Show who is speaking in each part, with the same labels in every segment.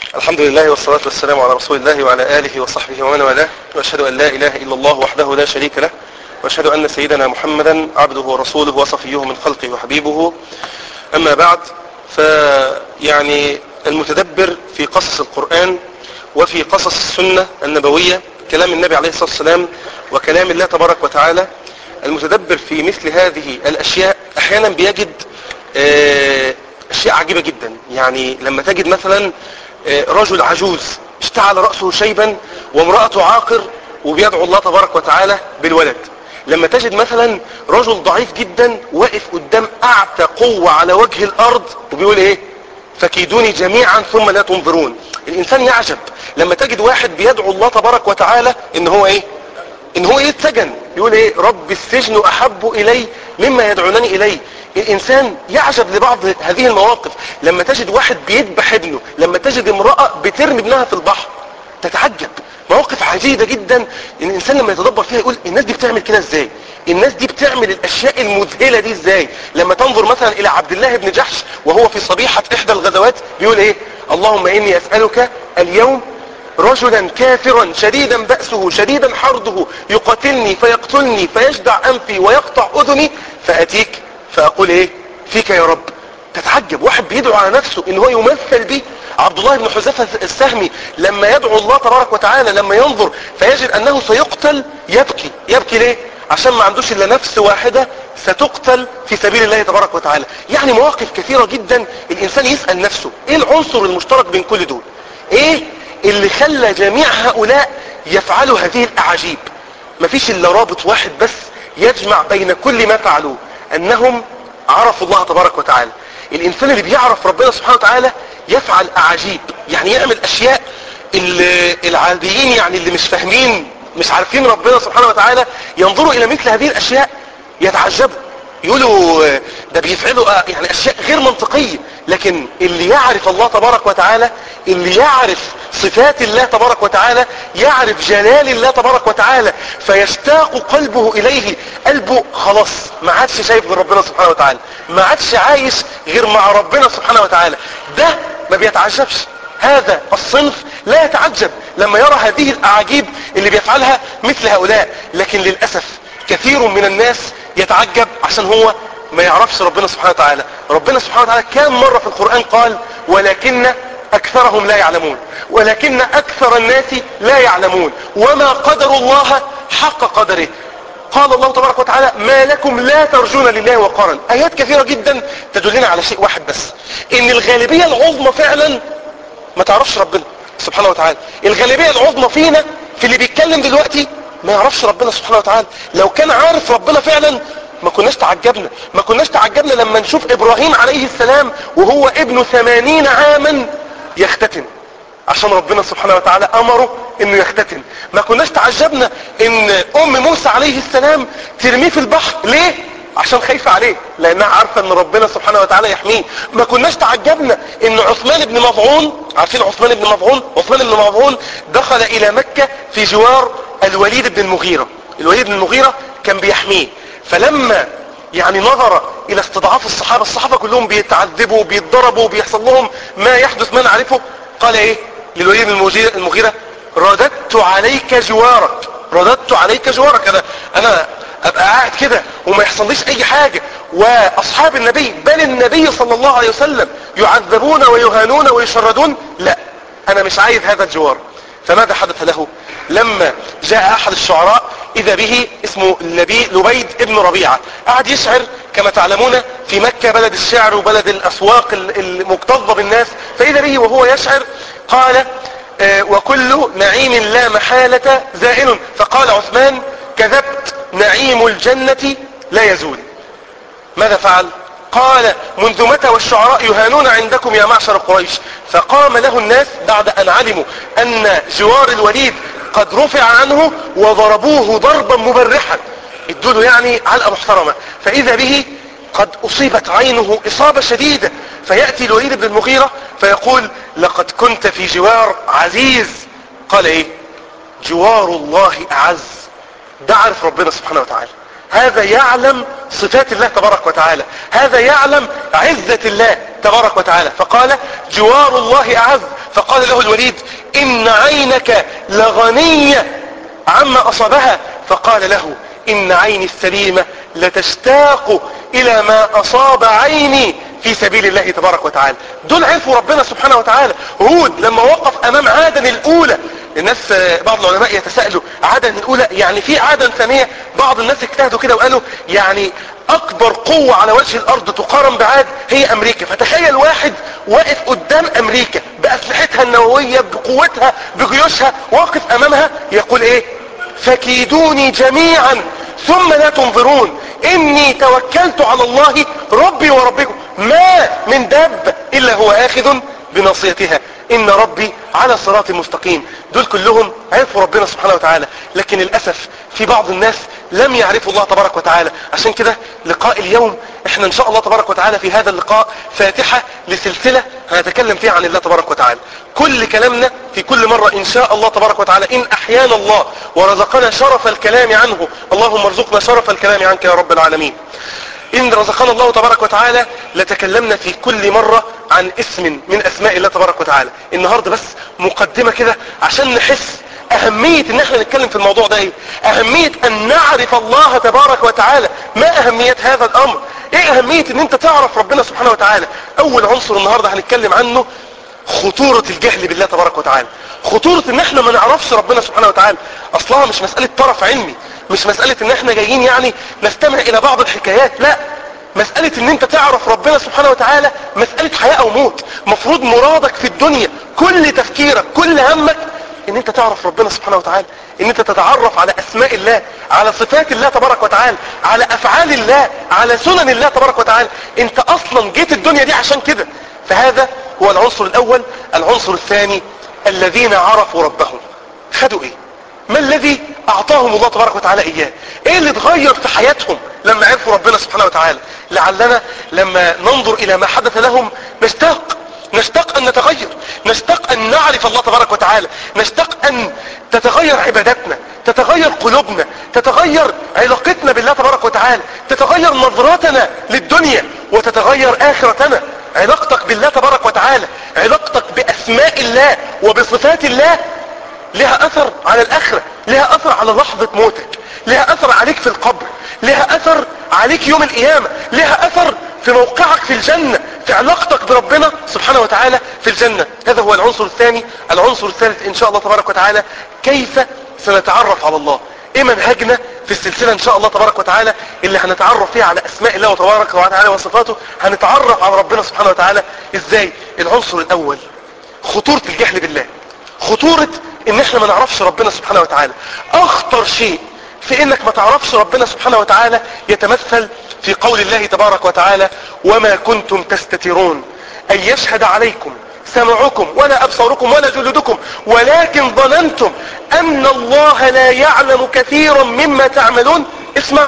Speaker 1: الحمد لله والصلاة والسلام على رسول الله وعلى آله وصحبه ومن والاه، وأشهد أن لا إله إلا الله وحده لا شريك له، وأشهد أن سيدنا محمدا عبده ورسوله وصفيه من خلقه وحبيبه. أما بعد، فيعني المتدبر في قصص القرآن وفي قصص السنة النبوية، كلام النبي عليه الصلاة والسلام وكلام الله تبارك وتعالى، المتدبر في مثل هذه الأشياء أحيانا بيجد أشياء عجيبة جدا. يعني لما تجد مثلا رجل عجوز اشتعل رأسه شيبا وامرأته عاقر وبيدعو الله تبارك وتعالى بالولد. لما تجد مثلا رجل ضعيف جدا واقف قدام اعتى قوة على وجه الارض وبيقول ايه؟ فكيدوني جميعا ثم لا تنظرون. الانسان يعجب لما تجد واحد بيدعو الله تبارك وتعالى ان هو ايه؟ ان هو يتسجن، يقول ايه؟ رب السجن احب الي مما يدعونني اليه. الانسان يعجب لبعض هذه المواقف. لما تجد واحد بيذبح ابنه، لما تجد امرأة بترمي ابنها في البحر، تتعجب. مواقف عجيبة جدا الانسان لما يتدبر فيها يقول الناس دي بتعمل كده ازاي؟ الناس دي بتعمل الاشياء المذهلة دي ازاي؟ لما تنظر مثلا الى عبد الله بن جحش وهو في صبيحة احدى الغزوات بيقول ايه؟ اللهم اني اسألك اليوم رجلا كافرا شديدا بأسه شديدا حرضه يقاتلني فيقتلني فيجدع أنفي ويقطع أذني فأتيك فأقول إيه؟ فيك يا رب. تتعجب واحد بيدعو على نفسه إن هو يمثل به. عبد الله بن حذيفة السهمي لما يدعو الله تبارك وتعالى لما ينظر فيجد أنه سيقتل يبكي. يبكي ليه؟ عشان ما عندوش إلا نفس واحدة ستقتل في سبيل الله تبارك وتعالى. يعني مواقف كثيرة جدا الإنسان يسأل نفسه إيه العنصر المشترك بين كل دول؟ إيه اللي خلى جميع هؤلاء يفعلوا هذه الأعاجيب؟ مفيش إلا رابط واحد بس يجمع بين كل ما فعلوه، أنهم عرفوا الله تبارك وتعالى. الإنسان اللي بيعرف ربنا سبحانه وتعالى يفعل أعاجيب، يعني يعمل أشياء العاديين، يعني اللي مش فاهمين مش عارفين ربنا سبحانه وتعالى ينظروا إلى مثل هذه الأشياء يتعجبوا، يقولوا ده بيفعلوا يعني اشياء غير منطقية. لكن اللي يعرف الله تبارك وتعالى، اللي يعرف صفات الله تبارك وتعالى، يعرف جلال الله تبارك وتعالى فيشتاق قلبه اليه، قلبه خلاص ما عادش شايف غير ربنا سبحانه وتعالى، ما عادش عايش غير مع ربنا سبحانه وتعالى، ده ما بيتعجبش. هذا الصنف لا يتعجب لما يرى هذه الاعاجيب اللي بيفعلها مثل هؤلاء. لكن للأسف كثير من الناس يتعجب عشان هو ما يعرفش ربنا سبحانه وتعالى. ربنا سبحانه وتعالى كم مرة في القرآن قال ولكن أكثرهم لا يعلمون، ولكن أكثر الناس لا يعلمون وما قدر الله حق قدره. قال الله تبارك وتعالى ما لكم لا ترجون لله وقارا. آيات كثيرة جدا تدلنا على شيء واحد بس، إن الغالبية العظمى فعلا ما تعرفش ربنا سبحانه وتعالى. الغالبية العظمى فينا في اللي بيتكلم دلوقتي ما يعرفش ربنا سبحانه وتعالى. لو كان عارف ربنا فعلا ما كناش تعجبنا، ما كناش تعجبنا لما نشوف ابراهيم عليه السلام وهو ابن 80 عاما يختتن عشان ربنا سبحانه وتعالى امره انه يختتن. ما كناش تعجبنا ان ام موسى عليه السلام ترميه في البحر. ليه؟ عشان خايفة عليه، لانها عارفة ان ربنا سبحانه وتعالى يحميه. ما كناش تعجبنا ان عثمان بن مظعون، عارفين عثمان بن مظعون؟ عثمان بن مظعون دخل الى مكة في جوار الوليد بن المغيرة. الوليد بن المغيرة كان بيحميه، فلما يعني نظر الى استضعاف الصحابة، الصحابة كلهم بيتعذبوا وبيتضربوا وبيحصل لهم ما يحدث ما نعرفه، قال ايه للوليد بن المغيرة؟ رددت عليك جوارك، رددت عليك جوارك. انا ابقى قاعد كده وما يحصليش اي حاجة واصحاب النبي بل النبي صلى الله عليه وسلم يعذبون ويهانون ويشردون؟ لا، انا مش عايز هذا الجوار. فماذا حدث له؟ لما جاء احد الشعراء اذا به اسمه لبيد ابن ربيعة، قعد يشعر كما تعلمون في مكة بلد الشعر وبلد الاسواق المكتظة بالناس، فاذا به وهو يشعر قال وكل نعيم لا محالة زائل. فقال عثمان كذبت نعيم الجنة لا يزول. ماذا فعل؟ قال منذ متى والشعراء يهانون عندكم يا معشر قريش؟ فقام له الناس بعد ان علموا ان جوار الوليد قد رفع عنه وضربوه ضربا مبرحا، ادوله يعني علقة محترمة، فاذا به قد اصيبت عينه اصابة شديدة. فيأتي الوليد بن المغيرة فيقول لقد كنت في جوار عزيز. قال ايه؟ جوار الله اعز. ده عارف ربنا سبحانه وتعالى، هذا يعلم صفات الله تبارك وتعالى، هذا يعلم عزة الله تبارك وتعالى. فقال جوار الله اعز فقال له الوليد إن عينك لغنية عما أصابها. فقال له إن عيني السليمة لتشتاق إلى ما أصاب عيني في سبيل الله تبارك وتعالى. دول عرفوا ربنا سبحانه وتعالى. هود لما وقف أمام عدن الأولى، الناس بعض العلماء يتساءلوا عدن الأولى يعني في عدن ثانية، بعض الناس اجتهدوا كده وقالوا يعني أكبر قوة على وجه الأرض تقارن بعاد هي أمريكا. فتخيل واحد واقف قدام أمريكا بأسلحتها النووية بقوتها بجيوشها، واقف أمامها يقول إيه؟ فكيدوني جميعا ثم لا تنظرون إني توكلت على الله ربي وربكم ما من دابة إلا هو آخذ بناصيتها إن ربي على صراط مستقيم. دول كلهم عرفوا ربنا سبحانه وتعالى، لكن للأسف في بعض الناس لم يعرفوا الله تبارك وتعالى. عشان كده لقاء اليوم احنا ان شاء الله تبارك وتعالى في هذا اللقاء فاتحة لسلسلة هنتكلم فيها عن الله تبارك وتعالى. كل كلامنا في كل مرة ان شاء الله تبارك وتعالى ان احيانا الله ورزقنا شرف الكلام عنه، اللهم ارزقنا شرف الكلام عنك يا رب العالمين. إن رزقنا الله تبارك وتعالى لتكلمنا في كل مرة عن اسم من أسماء الله تبارك وتعالى. النهاردة بس مقدمة كده عشان نحس أهمية إن احنا نتكلم في الموضوع ده ايه، أهمية أن نعرف الله تبارك وتعالى. ما أهمية هذا الأمر؟ ايه أهمية إن انت تعرف ربنا سبحانه وتعالى؟ أول عنصر النهاردة هنتكلم عنه خطورة الجهل بالله تبارك وتعالى. خطورة ان احنا ما نعرفش ربنا سبحانه وتعالى. اصلها مش مسألة طرف علمي، مش مسألة ان احنا جايين يعني نستمع الى بعض الحكايات، لا، مسألة ان انت تعرف ربنا سبحانه وتعالى مسألة حياة او موت. مفروض مرادك في الدنيا كل تفكيرك كل همك ان انت تعرف ربنا سبحانه وتعالى، ان انت تتعرف على اسماء الله، على صفات الله تبارك وتعالى، على افعال الله، على سنن الله تبارك وتعالى. انت اصلا جيت الدنيا دي عشان كده. فهذا هو العنصر الاول. العنصر الثاني الذين عرفوا ربهم خدوا ايه؟ ما الذي اعطاهم الله تبارك وتعالى اياه؟ ايه اللي اتغير في حياتهم لما عرفوا ربنا سبحانه وتعالى؟ لعلنا لما ننظر الى ما حدث لهم نشتاق ان نتغير، نشتاق ان نعرف الله تبارك وتعالى، نشتاق ان تتغير عباداتنا، تتغير قلوبنا، تتغير علاقتنا بالله تبارك وتعالى، تتغير نظرتنا للدنيا وتتغير اخرتنا. علاقتك بالله تبارك وتعالى، علاقتك باسماء الله وبصفات الله لها اثر على الاخرة، لها اثر على لحظة موتك، لها اثر عليك في القبر، لها اثر عليك يوم القيامة، لها اثر في موقعك في الجنة، في علاقتك بربنا سبحانه وتعالى في الجنة. هذا هو العنصر الثاني. العنصر الثالث ان شاء الله تبارك وتعالى كيف سنتعرف على الله. ايه منهجنا في السلسلة ان شاء الله تبارك وتعالى اللي هنتعرف فيها على اسماء الله تبارك وتعالى وصفاته؟ هنتعرف على ربنا سبحانه وتعالى ازاي؟ العنصر الاول خطورة الجهل بالله، خطورة ان احنا ما نعرفش ربنا سبحانه وتعالى. اخطر شيء في انك ما تعرفش ربنا سبحانه وتعالى يتمثل في قول الله تبارك وتعالى وما كنتم تستترون ان يشهد عليكم سمعكم ولا ابصاركم ولا جلودكم ولكن ظننتم ان الله لا يعلم كثيرا مما تعملون. اسمع،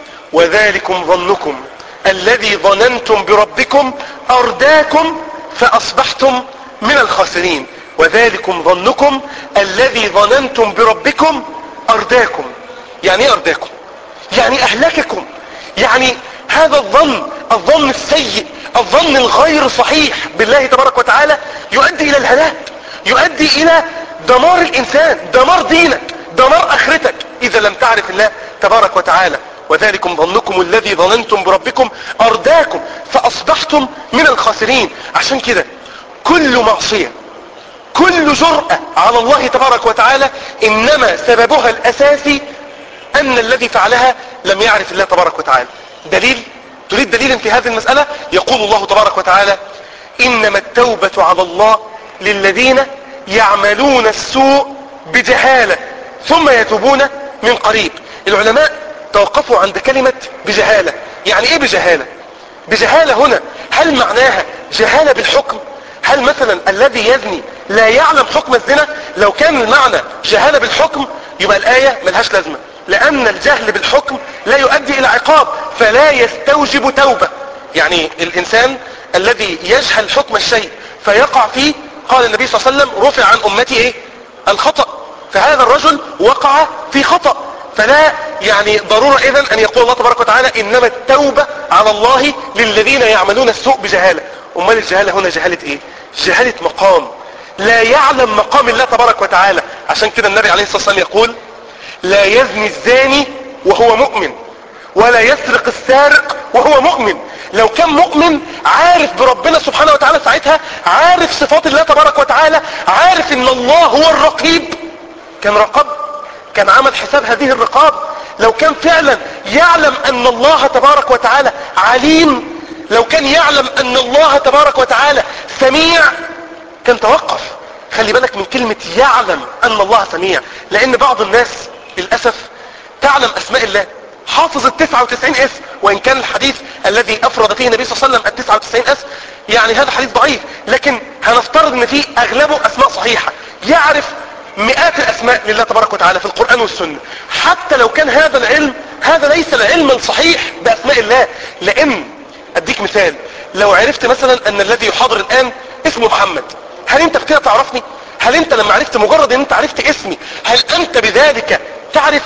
Speaker 1: وذلكم ظنكم الذي ظننتم بربكم ارداكم فاصبحتم من الخاسرين. وذلكم ظنكم الذي ظننتم بربكم ارداكم. يعني ايه ارداكم؟ يعني اهلككم. يعني هذا الظن السيء، الظن الغير صحيح بالله تبارك وتعالى يؤدي الى الهلاك، يؤدي الى دمار الانسان، دمار دينك، دمار اخرتك اذا لم تعرف الله تبارك وتعالى. وذلكم ظنكم الذي ظننتم بربكم ارداكم فاصبحتم من الخاسرين. عشان كده كل معصية، كل جرأة على الله تبارك وتعالى انما سببها الاساسي ان الذي فعلها لم يعرف الله تبارك وتعالى. دليل؟ تريد دليلا في هذه المسألة؟ يقول الله تبارك وتعالى انما التوبة على الله للذين يعملون السوء بجهالة ثم يتوبون من قريب. العلماء توقفوا عند كلمة بجهالة. يعني ايه بجهالة؟ بجهالة هنا هل معناها جهالة بالحكم؟ هل مثلا الذي يزني لا يعلم حكم الزنا؟ لو كان المعنى جهالة بالحكم يبقى الآية ملهاش لازمة، لأن الجهل بالحكم لا يؤدي إلى عقاب فلا يستوجب توبة. يعني الإنسان الذي يجهل حكم الشيء فيقع فيه، قال النبي صلى الله عليه وسلم رفع عن أمتي إيه؟ الخطأ. فهذا الرجل وقع في خطأ، فلا يعني ضرورة إذن أن يقول الله تبارك وتعالى إنما التوبة على الله للذين يعملون السوء بجهالة. أمال الجهالة هنا جهالة إيه؟ جهالة مقام، لا يعلم مقام الله تبارك وتعالى. عشان كده النبي عليه الصلاة والسلام يقول لا يزني الزاني وهو مؤمن، ولا يسرق السارق وهو مؤمن. لو كان مؤمن عارف بربنا سبحانه وتعالى، ساعتها عارف صفات الله تبارك وتعالى، عارف ان الله هو الرقيب، كان رقب، كان عمل حساب هذه الرقاب. لو كان فعلا يعلم ان الله تبارك وتعالى عليم، لو كان يعلم ان الله تبارك وتعالى سميع، كان توقف. خلي بالك من كلمة يعلم ان الله سميع، لان بعض الناس للأسف تعلم اسماء الله، حافظ 99 اسم، وان كان الحديث الذي افرد فيه النبي صلى الله عليه وسلم 99 اسم يعني هذا حديث ضعيف، لكن هنفترض ان فيه اغلبه اسماء صحيحة. يعرف مئات الاسماء لله تبارك وتعالى في القرآن والسنة. حتى لو كان هذا العلم، هذا ليس العلم الصحيح باسماء الله. لان اديك مثال، لو عرفت مثلا ان الذي يحاضر الان اسمه محمد، هل انت بكده تعرفني؟ هل انت لما عرفت، مجرد ان انت عرفت اسمي، هل انت بذلك تعرف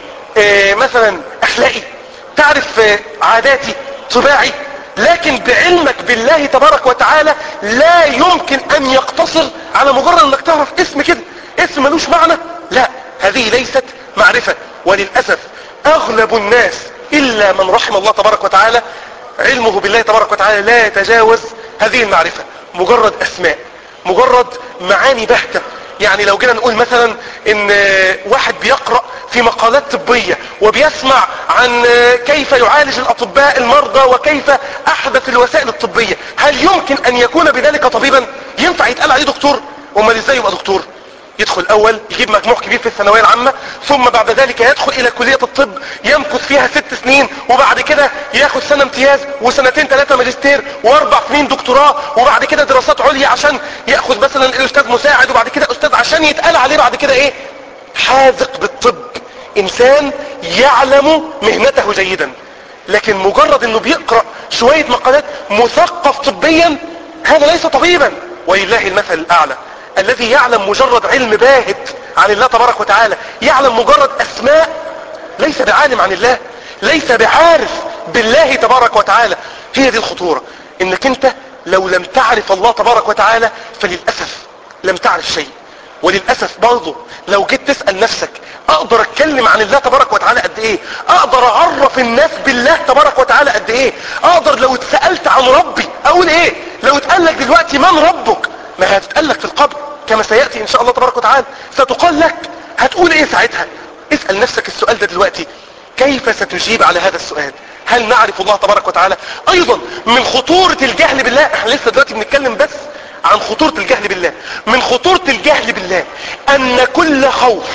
Speaker 1: مثلا اخلاقي، تعرف عاداتي، طباعي؟ لكن بعلمك بالله تبارك وتعالى لا يمكن ان يقتصر على مجرد انك تعرف اسم كده، اسم ملوش معنى. لا، هذه ليست معرفة. وللأسف اغلب الناس الا من رحم الله تبارك وتعالى علمه بالله تبارك وتعالى لا يتجاوز هذه المعرفة، مجرد اسماء، مجرد معاني باهتة. يعني لو جينا نقول مثلا ان واحد بيقرأ في مقالات طبية وبيسمع عن كيف يعالج الاطباء المرضى وكيف احدث الوسائل الطبية، هل يمكن ان يكون بذلك طبيبا؟ ينفع يتقال عليه دكتور؟ امال ازاي يبقى دكتور؟ يدخل اول يجيب مجموع كبير في الثانوية العامة، ثم بعد ذلك يدخل الى كلية الطب يمكث فيها 6 سنين، وبعد كده ياخد سنة امتياز وسنتين 3 ماجستير و4 سنين دكتوراه، وبعد كده دراسات عليا عشان ياخد مثلا الاستاذ مساعد، وبعد كده استاذ، عشان يتقال عليه بعد كده ايه؟ حاذق بالطب. انسان يعلم مهنته جيدا، لكن مجرد انه بيقرأ شوية مقالات، مثقف طبيا، هذا ليس طبيبا. ولله المثل الاعلى الذي يعلم مجرد علم باهت عن الله تبارك وتعالى، يعلم مجرد اسماء، ليس بعالم عن الله، ليس بعارف بالله تبارك وتعالى. هي دي الخطورة، انك انت لو لم تعرف الله تبارك وتعالى فللأسف لم تعرف شيء. وللأسف برضه لو جيت تسأل نفسك اقدر اتكلم عن الله تبارك وتعالى قد ايه، اقدر اعرف الناس بالله تبارك وتعالى قد ايه، اقدر لو اتسألت عن ربي اقول ايه، لو اتقال لك دلوقتي من ربك، ما هتتقال لك في القبر كما سيأتي ان شاء الله تبارك وتعالى، ستقال لك، هتقول ايه ساعتها؟ اسأل نفسك السؤال ده دلوقتي، كيف ستجيب على هذا السؤال؟ هل نعرف الله تبارك وتعالى؟ ايضا من خطورة الجهل بالله، احنا لسه دلوقتي بنتكلم بس عن خطورة الجهل بالله. من خطورة الجهل بالله ان كل خوف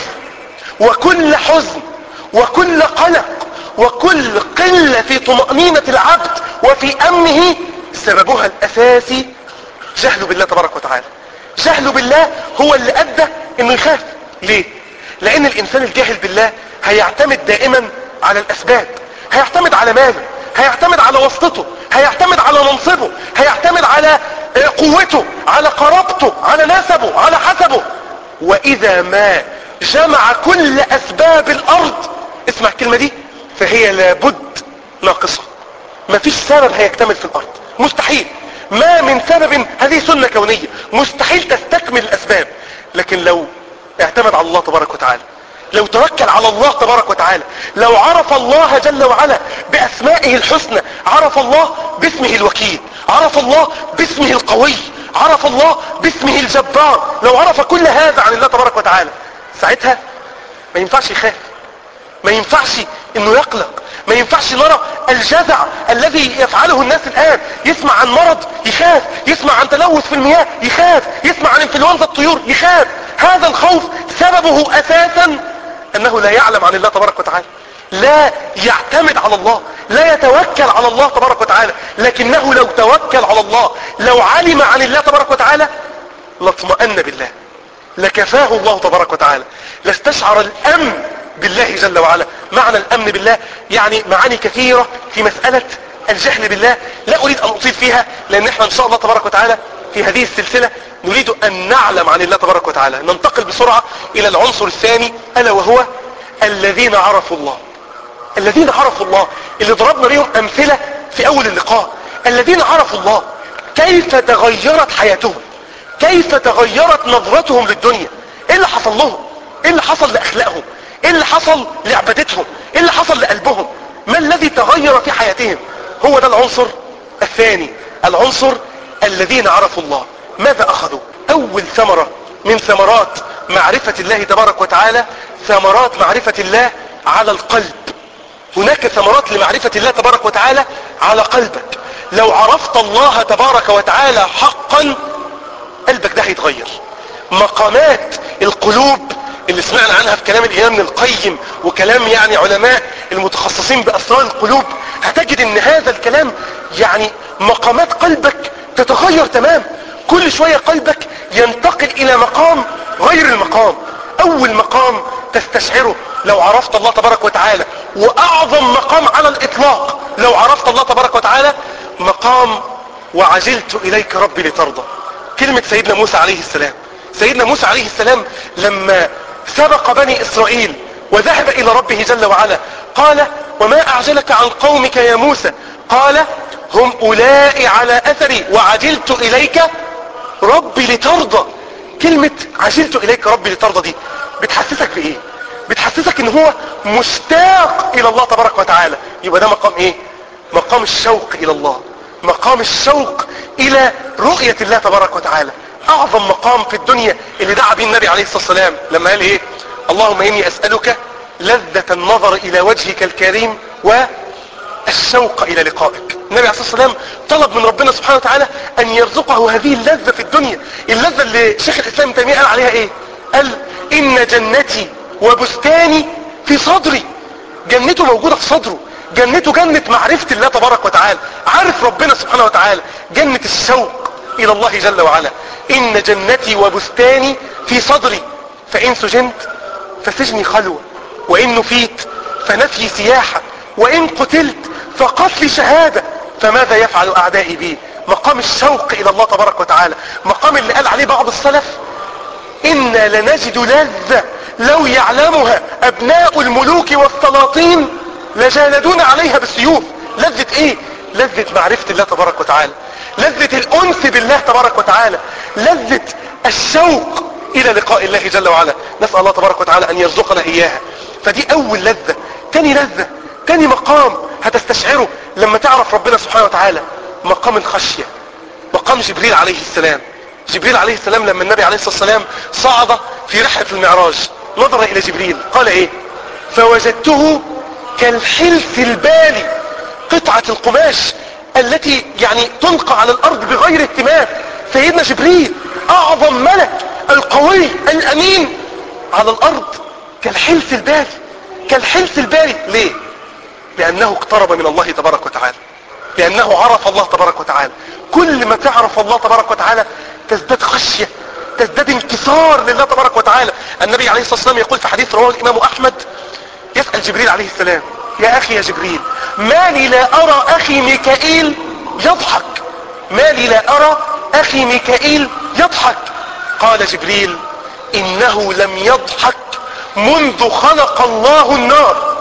Speaker 1: وكل حزن وكل قلق وكل قلة في طمأنينة العبد وفي امنه سببها الاساسي جهل بالله تبارك وتعالى. جهل بالله هو اللي ادى انه يخاف. ليه؟ لان الانسان الجاهل بالله هيعتمد دائما على الاسباب، هيعتمد على ماله، هيعتمد على واسطته، هيعتمد على منصبه، هيعتمد على قوته، على قرابته، على نسبه، على حسبه. واذا ما جمع كل اسباب الارض، اسمع الكلمة دي، فهي لابد ناقصة. مفيش سبب هيكتمل في الارض، مستحيل. ما من سبب، هذه سنة كونية، مستحيل تستكمل الاسباب. لكن لو اعتمد على الله تبارك وتعالى، لو توكل على الله تبارك وتعالى، لو عرف الله جل وعلا باسمائه الحسنى، عرف الله باسمه الوكيل، عرف الله باسمه القوي، عرف الله باسمه الجبار، لو عرف كل هذا عن الله تبارك وتعالى، ساعتها ما ينفعش يخاف، ما ينفعش انه يقلق، ما ينفعش نرى الجزع الذي يفعله الناس الان. يسمع عن مرض يخاف، يسمع عن تلوث في المياه يخاف، يسمع عن انفلونزا الطيور يخاف. هذا الخوف سببه اساسا انه لا يعلم عن الله تبارك وتعالى، لا يعتمد على الله، لا يتوكل على الله تبارك وتعالى. لكنه لو توكل على الله، لو علم عن الله تبارك وتعالى، لاطمأن بالله، لكفاه الله تبارك وتعالى، لاستشعر الامن بالله جل وعلا. معنى الامن بالله يعني معاني كثيرة في مسألة الجهل بالله، لا اريد ان اطيل فيها، لان احنا ان شاء الله تبارك وتعالى في هذه السلسلة نريد ان نعلم عن الله تبارك وتعالى. ننتقل بسرعة الى العنصر الثاني، الا وهو الذين عرفوا الله. الذين عرفوا الله اللي ضربنا بهم امثلة في اول اللقاء، الذين عرفوا الله كيف تغيرت حياتهم، كيف تغيرت نظرتهم للدنيا. ايه اللي حصل لهم؟ ايه اللي حصل لاخلاقهم؟ ايه اللي حصل لعبادتهم؟ ايه اللي حصل لقلبهم؟ ما الذي تغير في حياتهم؟ هو ده العنصر الثاني، العنصر الذين عرفوا الله. ماذا اخذوا؟ اول ثمرة من ثمرات معرفة الله تبارك وتعالى ثمرات معرفة الله على القلب. هناك ثمرات لمعرفة الله تبارك وتعالى على قلبك. لو عرفت الله تبارك وتعالى حقا قلبك ده هيتغير. مقامات القلوب اللي سمعنا عنها في كلام الامام ابن القيم وكلام يعني علماء المتخصصين باسرار القلوب، هتجد ان هذا الكلام يعني مقامات قلبك تتغير تمام. كل شوية قلبك ينتقل الى مقام غير المقام. اول مقام تستشعره لو عرفت الله تبارك وتعالى، واعظم مقام على الاطلاق لو عرفت الله تبارك وتعالى، مقام وعجلت اليك ربي لترضى. كلمة سيدنا موسى عليه السلام. سيدنا موسى عليه السلام لما سبق بني اسرائيل وذهب الى ربه جل وعلا قال: وما اعجلك عن قومك يا موسى؟ قال: هم اولئك على اثري وعجلت اليك ربي لترضى. كلمة عجلت اليك ربي لترضى دي بتحسسك بايه؟ بتحسسك ان هو مشتاق الى الله تبارك وتعالى. يبقى ده مقام ايه؟ مقام الشوق الى الله، مقام الشوق الى رؤية الله تبارك وتعالى. اعظم مقام في الدنيا اللي دعا به النبي عليه الصلاة والسلام لما قال ايه؟ اللهم اني اسألك لذة النظر الى وجهك الكريم والشوق الى لقائك. النبي عليه الصلاة والسلام طلب من ربنا سبحانه وتعالى ان يرزقه هذه اللذة في الدنيا. اللذة اللي شيخ الاسلام ابن تيمية قال عليها ايه؟ قال: ان جنتي وبستاني في صدري. جنته موجودة في صدره. جنته جنة معرفة الله تبارك وتعالى، عارف ربنا سبحانه وتعالى. جنة الشوق الى الله جل وعلا. ان جنتي وبستاني في صدري، فان سجنت فسجني خلوة، وان نفيت فنفي سياحة، وان قتلت فقتلي شهادة، فماذا يفعل اعدائي بي؟ مقام الشوق الى الله تبارك وتعالى. مقام اللي قال عليه بعض السلف: إنا لنجد لذة لو يعلمها أبناء الملوك والسلاطين لجالدون عليها بالسيوف. لذة إيه؟ لذة معرفة الله تبارك وتعالى، لذة الأنس بالله تبارك وتعالى، لذة الشوق إلى لقاء الله جل وعلا. نسأل الله تبارك وتعالى أن يرزقنا إياها. فدي أول لذة. تاني لذة، تاني مقام هتستشعره لما تعرف ربنا سبحانه وتعالى، مقام الخشية. مقام جبريل عليه السلام. جبريل عليه السلام لما النبي عليه الصلاة والسلام صعد في رحلة المعراج نظر الى جبريل قال ايه؟ فوجدته كالحلف البالي، قطعة القماش التي يعني تلقى على الارض بغير اهتمام. سيدنا جبريل اعظم ملك، القوي الامين على الارض، كالحلف البالي. كالحلف البالي ليه؟ لانه اقترب من الله تبارك وتعالى، لانه عرف الله تبارك وتعالى. كل ما تعرف الله تبارك وتعالى تزداد خشية، تزداد انكسار لله تبارك وتعالى. النبي عليه الصلاة والسلام يقول في حديث رواه الامام احمد، يسأل جبريل عليه السلام: يا اخي يا جبريل، ما لي لا ارى اخي ميكائيل يضحك؟ ما لي لا ارى اخي ميكائيل يضحك؟ قال جبريل: انه لم يضحك منذ خلق الله النار.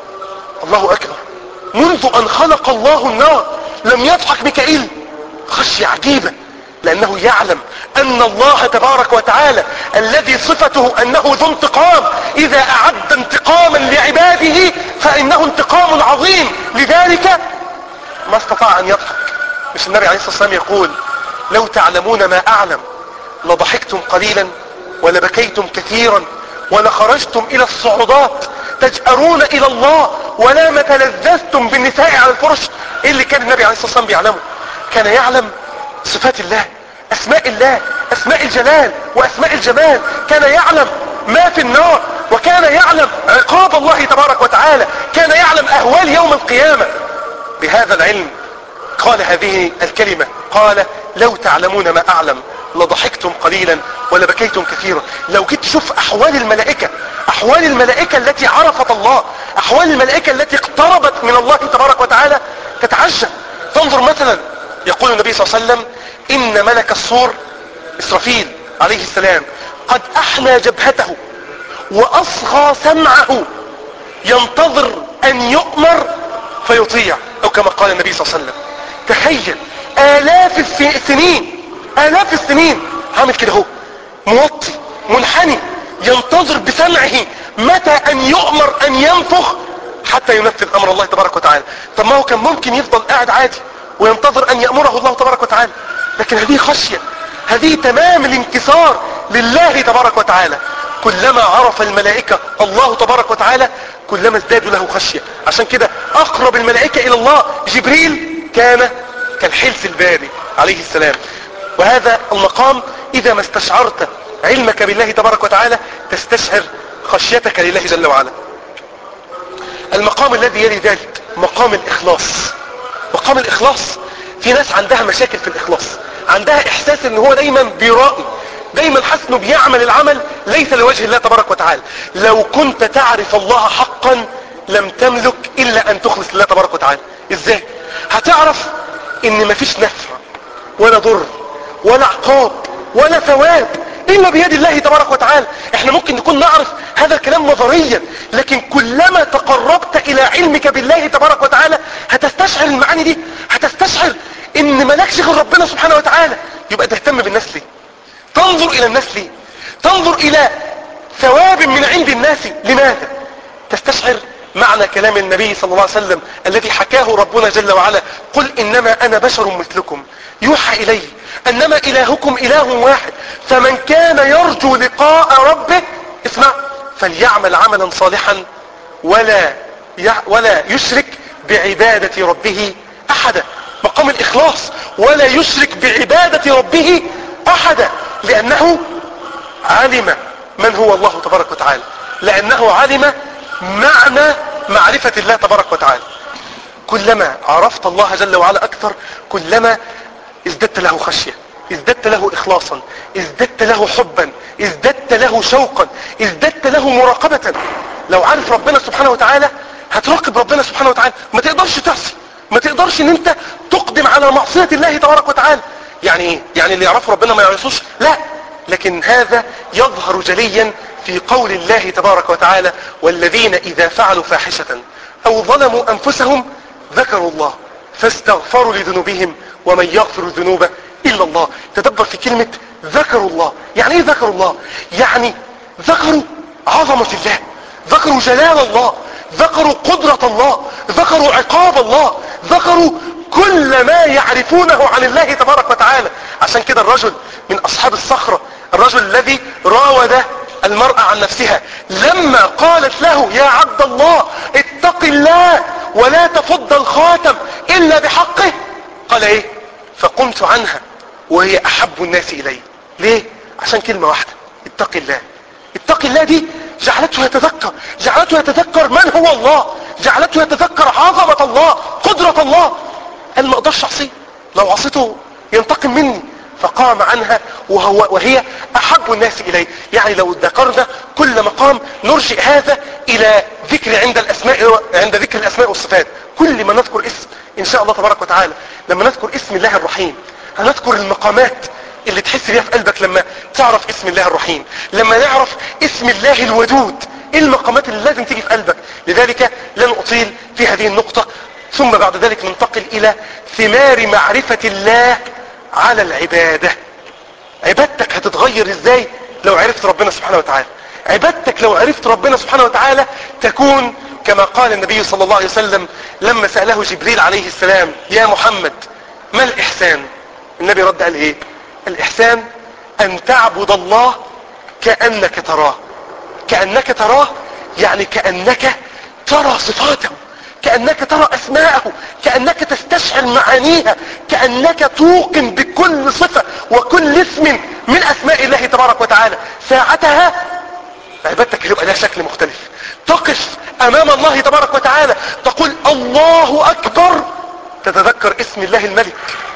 Speaker 1: الله اكبر. منذ ان خلق الله النار لم يضحك ميكائيل. خشية عجيبة، لانه يعلم ان الله تبارك وتعالى الذي صفته انه ذو انتقام، اذا اعد انتقاما لعباده فانه انتقام عظيم، لذلك ما استطاع ان يضحك. مش النبي عليه الصلاة والسلام يقول: لو تعلمون ما اعلم لضحكتم قليلا ولبكيتم كثيرا ولخرجتم الى الصعودات تجأرون الى الله ولا ما تلذذتم بالنساء على الفرش. ايه اللي كان النبي عليه الصلاة والسلام بيعلمه؟ كان يعلم صفات الله، اسماء الله، اسماء الجلال واسماء الجمال. كان يعلم ما في النار، وكان يعلم عقاب الله تبارك وتعالى، كان يعلم اهوال يوم القيامة. بهذا العلم قال هذه الكلمة، قال: لو تعلمون ما اعلم لضحكتم قليلا ولبكيتم كثيرا. لو جيت تشوف احوال الملائكة، احوال الملائكة التي عرفت الله، احوال الملائكة التي اقتربت من الله تبارك وتعالى، تتعجب. تنظر مثلا، يقول النبي صلى الله عليه وسلم: ان ملك الصور اسرافيل عليه السلام قد احنى جبهته واصغى سمعه ينتظر ان يؤمر فيطيع، او كما قال النبي صلى الله عليه وسلم. تخيل، الاف السنين، الاف السنين عامل كده اهو، موطي منحني، ينتظر بسمعه متى ان يؤمر ان ينفخ حتى ينفذ امر الله تبارك وتعالى. طب ما هو كان ممكن يفضل قاعد عادي وينتظر ان يأمره الله تبارك وتعالى، لكن هذه خشية، هذه تمام الانكسار لله تبارك وتعالى. كلما عرف الملائكة الله تبارك وتعالى كلما ازدادوا له خشية. عشان كده اقرب الملائكة الى الله جبريل كان كالحلس الباري عليه السلام. وهذا المقام اذا ما استشعرت علمك بالله تبارك وتعالى تستشعر خشيتك لله جل وعلا. المقام الذي يلي ذلك مقام الاخلاص. مقام الاخلاص، في ناس عندها مشاكل في الاخلاص، عندها احساس ان هو دايما بيرائي، دايما حاسس انه بيعمل العمل ليس لوجه الله تبارك وتعالى. لو كنت تعرف الله حقا لم تملك الا ان تخلص لله تبارك وتعالى. ازاي؟ هتعرف ان مفيش نفع ولا ضر ولا عقاب ولا ثواب الا بيد الله تبارك وتعالى. احنا ممكن نكون نعرف هذا الكلام نظريا، لكن كلما تقربت الى علمك بالله تبارك وتعالى هتستشعر المعاني دي، هتستشعر ان مالكش غير ربنا سبحانه وتعالى. يبقى تهتم بالناس ليه؟ تنظر الى الناس ليه؟ تنظر الى ثواب من عند الناس لماذا؟ تستشعر معنى كلام النبي صلى الله عليه وسلم الذي حكاه ربنا جل وعلا: قل انما انا بشر مثلكم يوحى الي انما الهكم اله واحد فمن كان يرجو لقاء ربه اسمع فليعمل عملا صالحا ولا يشرك بعبادة ربه احدا. مقام الاخلاص، ولا يشرك بعبادة ربه احدا، لانه علم من هو الله تبارك وتعالى، لانه علم معنى معرفة الله تبارك وتعالى. كلما عرفت الله جل وعلا اكثر كلما ازددت له خشية، ازددت له اخلاصا، ازددت له حبا، ازددت له شوقا، ازددت له مراقبة. لو عارف ربنا سبحانه وتعالى هتراقب ربنا سبحانه وتعالى، ما تقدرش تعصي، ما تقدرش ان انت تقدم على معصية الله تبارك وتعالى. يعني ايه؟ يعني اللي يعرف ربنا ما يعصوش؟ لا، لكن هذا يظهر جليا في قول الله تبارك وتعالى: والذين اذا فعلوا فاحشة او ظلموا انفسهم ذكروا الله فاستغفروا لذنوبهم ومن يغفر الذنوب الا الله. تدبر في كلمة ذكروا الله. يعني ايه ذكروا الله؟ يعني ذكروا عظمة الله، ذكروا جلال الله، ذكروا قدرة الله، ذكروا عقاب الله، ذكروا كل ما يعرفونه عن الله تبارك وتعالى. عشان كده الرجل من اصحاب الصخرة، الرجل الذي راود المرأة عن نفسها، لما قالت له: يا عبد الله اتق الله ولا تفض الخاتم الا بحقه، قال ايه؟ فقمت عنها وهي احب الناس الي. ليه؟ عشان كلمة واحدة: اتق الله. اتق الله دي جعلته يتذكر من هو الله، جعلته يتذكر عظمة الله، قدرة الله. قال ما اقدرش اعصيه، لو عصيته ينتقم مني، فقام عنها وهي احب الناس اليه. يعني لو ذكرنا كل مقام نرجئ هذا الى ذكر عند ذكر الاسماء والصفات. كل ما نذكر اسم ان شاء الله تبارك وتعالى، لما نذكر اسم الله الرحيم هنذكر المقامات اللي تحس بيها في قلبك لما تعرف اسم الله الرحيم، لما نعرف اسم الله الودود، ايه المقامات اللي لازم تيجي في قلبك. لذلك لن اطيل في هذه النقطة، ثم بعد ذلك ننتقل الى ثمار معرفة الله على العبادة. عبادتك هتتغير ازاي لو عرفت ربنا سبحانه وتعالى؟ عبادتك لو عرفت ربنا سبحانه وتعالى تكون كما قال النبي صلى الله عليه وسلم لما سأله جبريل عليه السلام: يا محمد ما الإحسان؟ النبي رد قال ايه؟ الإحسان أن تعبد الله كأنك تراه. كأنك تراه يعني كأنك ترى صفاته، كأنك ترى أسماءه، كأنك تستشعر معانيها، كأنك توقن بكل صفة وكل اسم من أسماء الله تبارك وتعالى. ساعتها عبادتك يبقى لها شكل مختلف. تقف أمام الله تبارك وتعالى تقول الله أكبر، تتذكر اسم الله الملك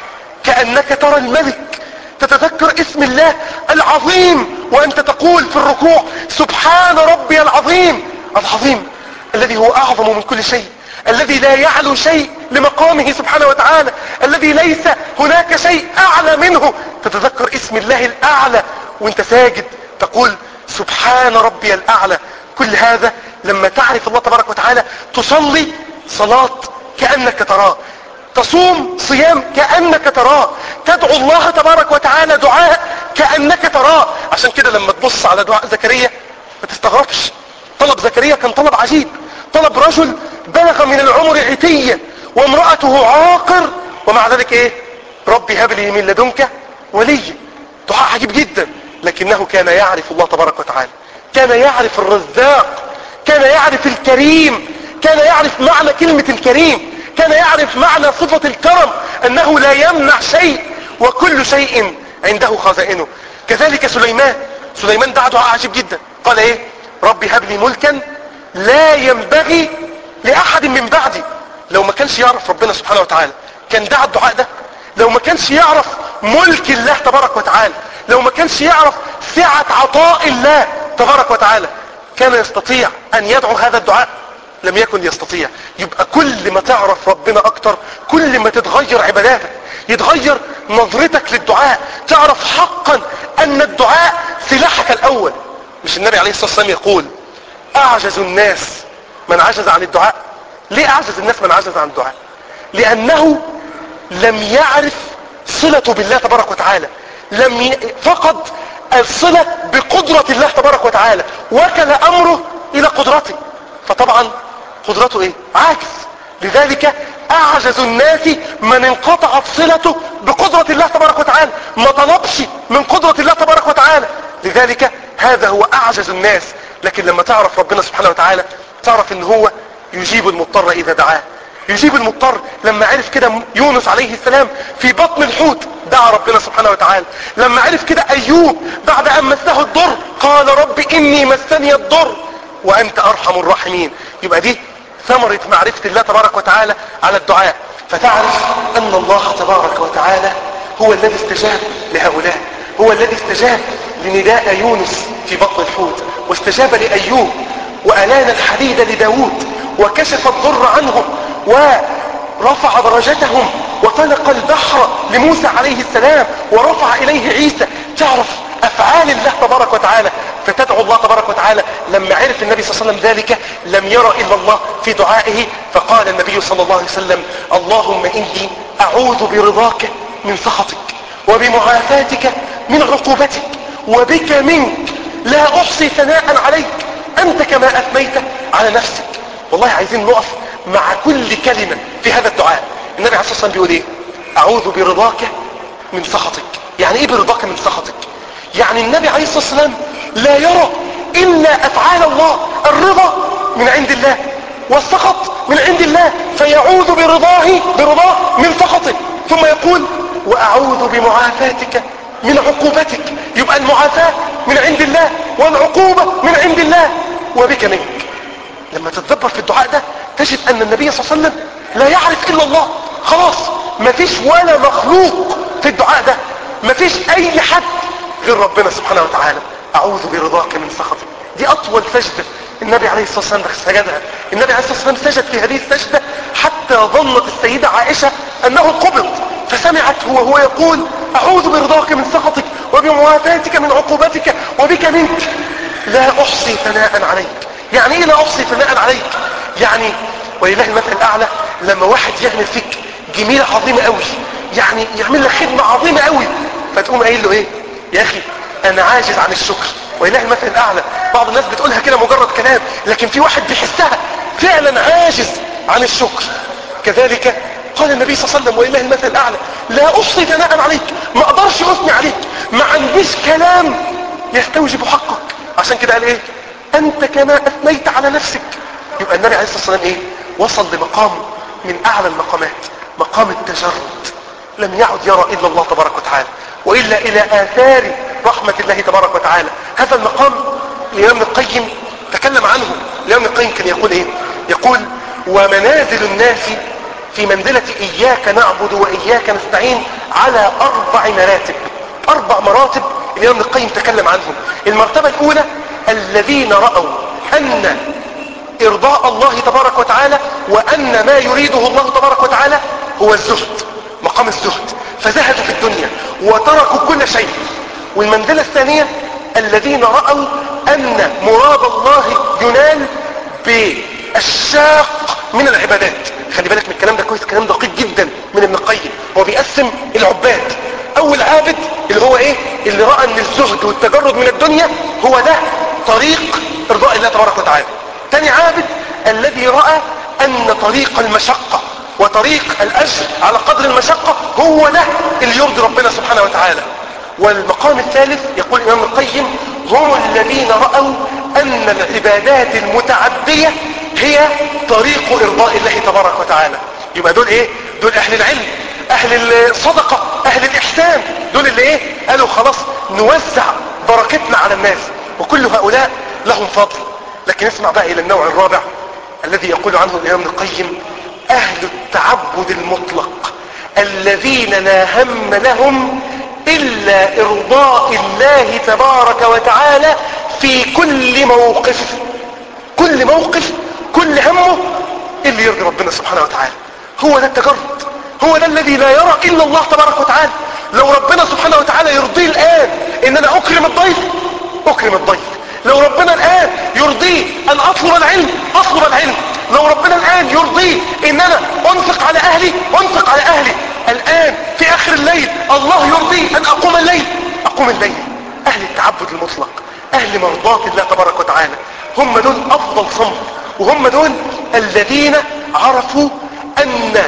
Speaker 1: كأنك ترى الملك، تتذكر اسم الله العظيم وأنت تقول في الركوع: سبحان ربي العظيم. العظيم الذي هو أعظم من كل شيء، الذي لا يعلو شيء لمقامه سبحانه وتعالى، الذي ليس هناك شيء أعلى منه. تتذكر اسم الله الأعلى وانت ساجد تقول: سبحان ربي الأعلى. كل هذا لما تعرف الله تبارك وتعالى تصلي صلاة كأنك تراه، تصوم صيام كأنك تراه، تدعو الله تبارك وتعالى دعاء كأنك تراه. عشان كده لما تبص على دعاء زكريا ما تستغربش. طلب زكريا كان طلب عجيب. طلب رجل بلغ من العمر عتية وامرأته عاقر، ومع ذلك ايه؟ ربي هب لي من لدنك وليا. دعاء عجيب جدا، لكنه كان يعرف الله تبارك وتعالى، كان يعرف الرزاق، كان يعرف الكريم، كان يعرف معنى كلمة الكريم، كان يعرف معنى صفة الكرم، انه لا يمنع شيء وكل شيء عنده خزائنه. كذلك سليمان دعا دعاء عجيب جدا. قال ايه؟ ربي هب لي ملكا لا ينبغي لاحد من بعدي. لو ما كانش يعرف ربنا سبحانه وتعالى كان دعا الدعاء ده. لو ما كانش يعرف ملك الله تبارك وتعالى، لو ما كانش يعرف سعة عطاء الله تبارك وتعالى، كان يستطيع ان يدعو هذا الدعاء؟ لم يكن يستطيع. يبقى كل ما تعرف ربنا اكتر كل ما تتغير عباداتك، يتغير نظرتك للدعاء، تعرف حقا ان الدعاء سلاحك الاول. مش النبي عليه الصلاة والسلام يقول اعجز الناس من عجز عن الدعاء؟ ليه اعجز الناس من عجز عن الدعاء؟ لانه لم يعرف صلته بالله تبارك وتعالى، فقد الصلة بقدرة الله تبارك وتعالى، وكل امره الى قدرته، فطبعا قدرته ايه؟ عاجز. لذلك اعجز الناس من انقطعت صلته بقدرة الله تبارك وتعالى، ما طلبش من قدرة الله تبارك وتعالى، لذلك هذا هو اعجز الناس. لكن لما تعرف ربنا سبحانه وتعالى تعرف ان هو يجيب المضطر اذا دعاه، يجيب المضطر. لما عرف كده يونس عليه السلام في بطن الحوت دعا ربنا سبحانه وتعالى. لما عرف كده ايوب بعد ان مسه الضر قال رب اني مسني الضر وانت ارحم الراحمين. يبقى دي ثمرة معرفة الله تبارك وتعالى على الدعاء. فتعرف ان الله تبارك وتعالى هو الذي استجاب لهؤلاء، هو الذي استجاب لنداء يونس في بطن الحوت، واستجاب لأيوب، وألان الحديد لداود، وكشف الضر عنهم، ورفع درجتهم، وطلق البحر لموسى عليه السلام، ورفع إليه عيسى. تعرف أفعال الله تبارك وتعالى فتدعو الله تبارك وتعالى. لما عرف النبي صلى الله عليه وسلم ذلك لم يرى إلا الله في دعائه، فقال النبي صلى الله عليه وسلم اللهم إني أعوذ برضاك من سخطك وبمعافاتك من عقوبتك وبك منك لا أحصي ثناء عليك أنت كما أثنيت على نفسك. والله عايزين نقف مع كل كلمة في هذا الدعاء. النبي عليه الصلاة والسلام بيقول ايه؟ أعوذ برضاك من سخطك. يعني ايه برضاك من سخطك؟ يعني النبي عليه الصلاة والسلام لا يرى إلا أفعال الله. الرضا من عند الله والسخط من عند الله، فيعوذ برضاه من سخطه، ثم يقول وأعوذ بمعافاتك من عقوبتك. يبقى المعافاة من عند الله والعقوبة من عند الله، وبك منك. لما تتدبر في الدعاء ده تجد أن النبي صلى الله عليه وسلم لا يعرف إلا الله. خلاص مفيش ولا مخلوق في الدعاء ده، مفيش أي حد غير ربنا سبحانه وتعالى. أعوذ برضاك من سخطك. دي أطول سجدة النبي عليه الصلاة والسلام سجدها. النبي عليه الصلاة والسلام سجد في هذه السجدة حتى ظنت السيدة عائشة أنه قبض، فسمعته وهو يقول أعوذ برضاك من سخطك وبمعافاتك من عقوبتك وبك منك لا أحصي ثناء عليك. يعني ايه لا أحصي ثناء عليك؟ يعني ولله المثل الأعلى لما واحد يعمل فيك جميلة عظيمة قوي، يعني يعمل لك خدمة عظيمة قوي، فتقوم قايل له ايه؟ يا اخي انا عاجز عن الشكر. ولله المثل الأعلى. بعض الناس بتقولها كده مجرد كلام، لكن في واحد بيحسها فعلا عاجز عن الشكر. كذلك قال النبي صلى الله عليه وسلم ولله المثل الأعلى لا أحصي ثناء عليك. ما اقدرش اثني عليك، ما عنديش كلام يستوجب حقك. عشان كده قال ايه؟ انت كما اثنيت على نفسك. يبقى النبي عليه الصلاة والسلام ايه؟ وصل لمقام من اعلى المقامات، مقام التجرد. لم يعد يرى الا الله تبارك وتعالى، والا الى اثار رحمة الله تبارك وتعالى. هذا المقام الامام القيم تكلم عنه. الامام القيم كان يقول ايه؟ يقول ومنازل الناس في منزلة اياك نعبد واياك نستعين على 4 مراتب. 4 مراتب الامام القيم تكلم عنهم. المرتبة الاولى الذين رأوا ان ارضاء الله تبارك وتعالى وان ما يريده الله تبارك وتعالى هو الزهد، مقام الزهد، فزهدوا في الدنيا وتركوا كل شيء. والمنزلة الثانية الذين رأوا ان مراد الله ينال بالشاق من العبادات. خلي بالك من الكلام ده كويس، كلام دقيق جدا من ابن القيم. هو بيقسم العباد. اول عابد اللي هو ايه؟ اللي رأى ان الزهد والتجرد من الدنيا هو ده طريق ارضاء الله تبارك وتعالى. تاني عابد الذي رأى ان طريق المشقة وطريق الاجر على قدر المشقة هو ده اللي يرضي ربنا سبحانه وتعالى. والمقام الثالث يقول الامام القيم هم الذين رأوا ان العبادات المتعدية هي طريق ارضاء الله تبارك وتعالى. يبقى دول ايه؟ دول اهل العلم، اهل الصدقة، اهل الاحسان، دول اللي ايه؟ قالوا خلاص نوزع بركتنا على الناس، وكل هؤلاء لهم فضل. لكن اسمع بقى الى النوع الرابع الذي يقول عنه الامام القيم اهل التعبد المطلق الذين لا هم لهم الا ارضاء الله تبارك وتعالى في كل موقف. كل موقف كل همه اللي يرضي ربنا سبحانه وتعالى. هو ده التجرد، هو ده الذي لا يرى الا الله تبارك وتعالى. لو ربنا سبحانه وتعالى يرضيه الان ان انا اكرم الضيف اكرم الضيف، لو ربنا الان يرضيه ان اطلب العلم اطلب العلم، لو ربنا الان يرضيه ان انا انفق على اهلي انفق على اهلي. الان في اخر الليل الله يرضيه ان اقوم الليل اقوم الليل. اهل التعبد المطلق، اهل مرضاة الله تبارك وتعالى، هم دول افضل صنف، وهم دول الذين عرفوا ان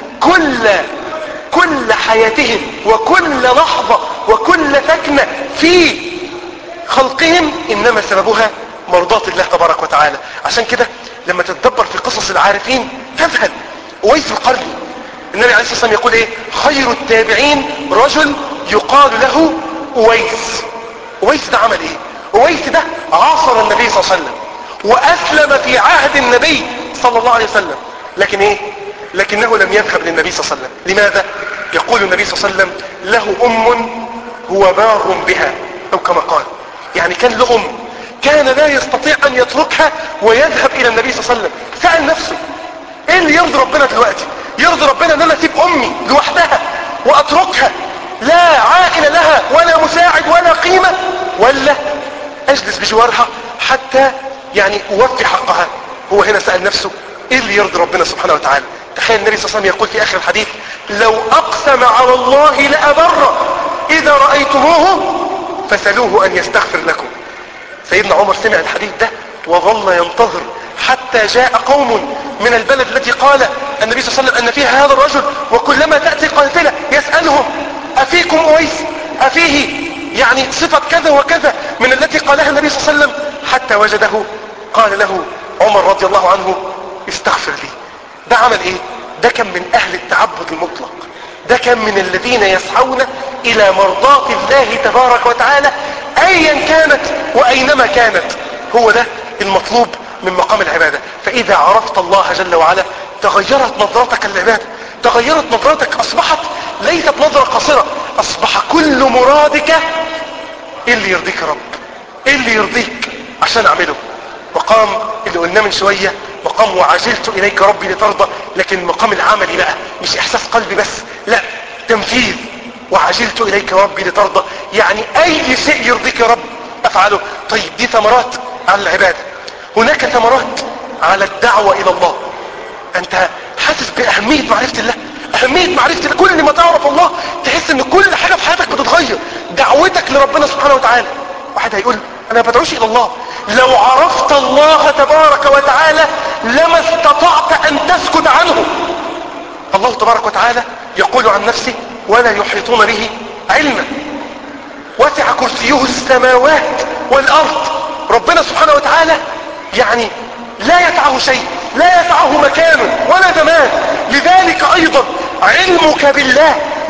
Speaker 1: كل حياتهم وكل لحظة وكل سكنة في خلقهم انما سببها مرضاة الله تبارك وتعالى. عشان كده لما تتدبر في قصص العارفين تذهل. اويس القرني النبي عليه الصلاة والسلام يقول ايه؟ خير التابعين رجل يقال له اويس. اويس ده عمل ايه؟ اويس ده عاصر النبي صلى الله عليه وسلم واسلم في عهد النبي صلى الله عليه وسلم، لكن ايه؟ لكنه لم يذهب للنبي صلى الله عليه وسلم. لماذا؟ يقول النبي صلى الله عليه وسلم له هو بار بها، او كما قال يعني كان له كان لا يستطيع ان يتركها ويذهب الى النبي صلى الله عليه وسلم. سأل نفسه ايه اللي يرضي ربنا دلوقتي؟ يرضي ربنا ان انا اسيب امي لوحدها واتركها لا عائلة لها ولا مساعد ولا قيمة، ولا اجلس بجوارها حتى يعني اوفي حقها؟ هو هنا سأل نفسه ايه اللي يرضي ربنا سبحانه وتعالى. تخيل النبي صلى الله عليه وسلم يقول في اخر الحديث لو اقسم على الله لأبر اذا رأيتموه فسألوه ان يستغفر لكم. سيدنا عمر سمع الحديث ده وظل ينتظر حتى جاء قوم من البلد التي قال النبي صلى الله عليه وسلم ان فيها هذا الرجل، وكلما تأتي قافلة يسألهم افيكم اويس؟ افيه يعني صفة كذا وكذا من التي قالها النبي صلى الله عليه وسلم؟ حتى وجده قال له عمر رضي الله عنه استغفر لي. ده عمل ايه؟ ده كان من اهل التعبد المطلق، ده كان من الذين يسعون الى مرضاة الله تبارك وتعالى ايا كانت واينما كانت. هو ده المطلوب من مقام العبادة. فاذا عرفت الله جل وعلا تغيرت نظرتك للعبادة، تغيرت نظرتك، اصبحت ليست نظرة قصيرة، اصبح كل مرادك ايه اللي يرضيك يا رب، ايه اللي يرضيك عشان اعمله. مقام اللي قلناه من شوية مقام وعجلت اليك ربي لترضى، لكن المقام العملي بقى مش احساس قلبي بس، لا تنفيذ. وعجلت اليك ربي لترضى يعني اي شيء يرضيك يا رب افعله. طيب دي ثمرات على العبادة. هناك ثمرات على الدعوة الى الله. انت حاسس باهمية معرفة الله، اهمية معرفة الله. كل ما تعرف الله تحس ان كل حاجة في حياتك بتتغير، دعوتك لربنا سبحانه وتعالى. واحد هيقول انا بدعوش الى الله. لو عرفت الله تبارك وتعالى لما استطعت ان تسكت عنه. الله تبارك وتعالى يقول عن نفسه ولا يحيطون به علما، وسع كرسيه السماوات والارض. ربنا سبحانه وتعالى يعني لا يسعه شيء، لا يسعه مكان ولا زمان. لذلك ايضا علمك بالله،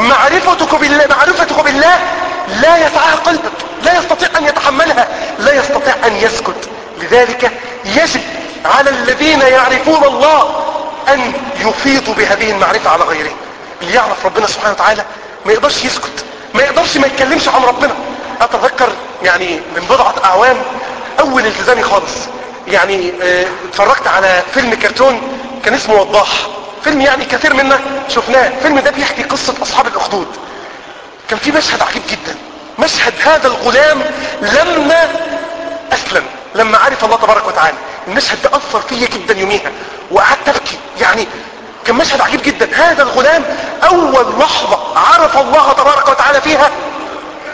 Speaker 1: معرفتك بالله لا يسعها قلبك، لا يستطيع ان يتحملها، لا يستطيع ان يسكت. لذلك يجب على الذين يعرفون الله ان يفيضوا بهذه المعرفة على غيرهم. اللي يعرف ربنا سبحانه وتعالى ما يقدرش يسكت، ما يقدرش ما يتكلمش عن ربنا. اتذكر يعني من بضعة اعوام اول التزامي خالص يعني اتفرجت على فيلم كرتون كان اسمه وضاح، فيلم يعني كثير منا شفناه. الفيلم ده بيحكي قصة اصحاب الاخدود. كان في مشهد عجيب جدا، مشهد هذا الغلام لما اسلم، لما عرف الله تبارك وتعالى. المشهد ده اثر فيا جدا يوميها وقعدت ابكي. يعني كان مشهد عجيب جدا. هذا الغلام اول لحظة عرف الله تبارك وتعالى فيها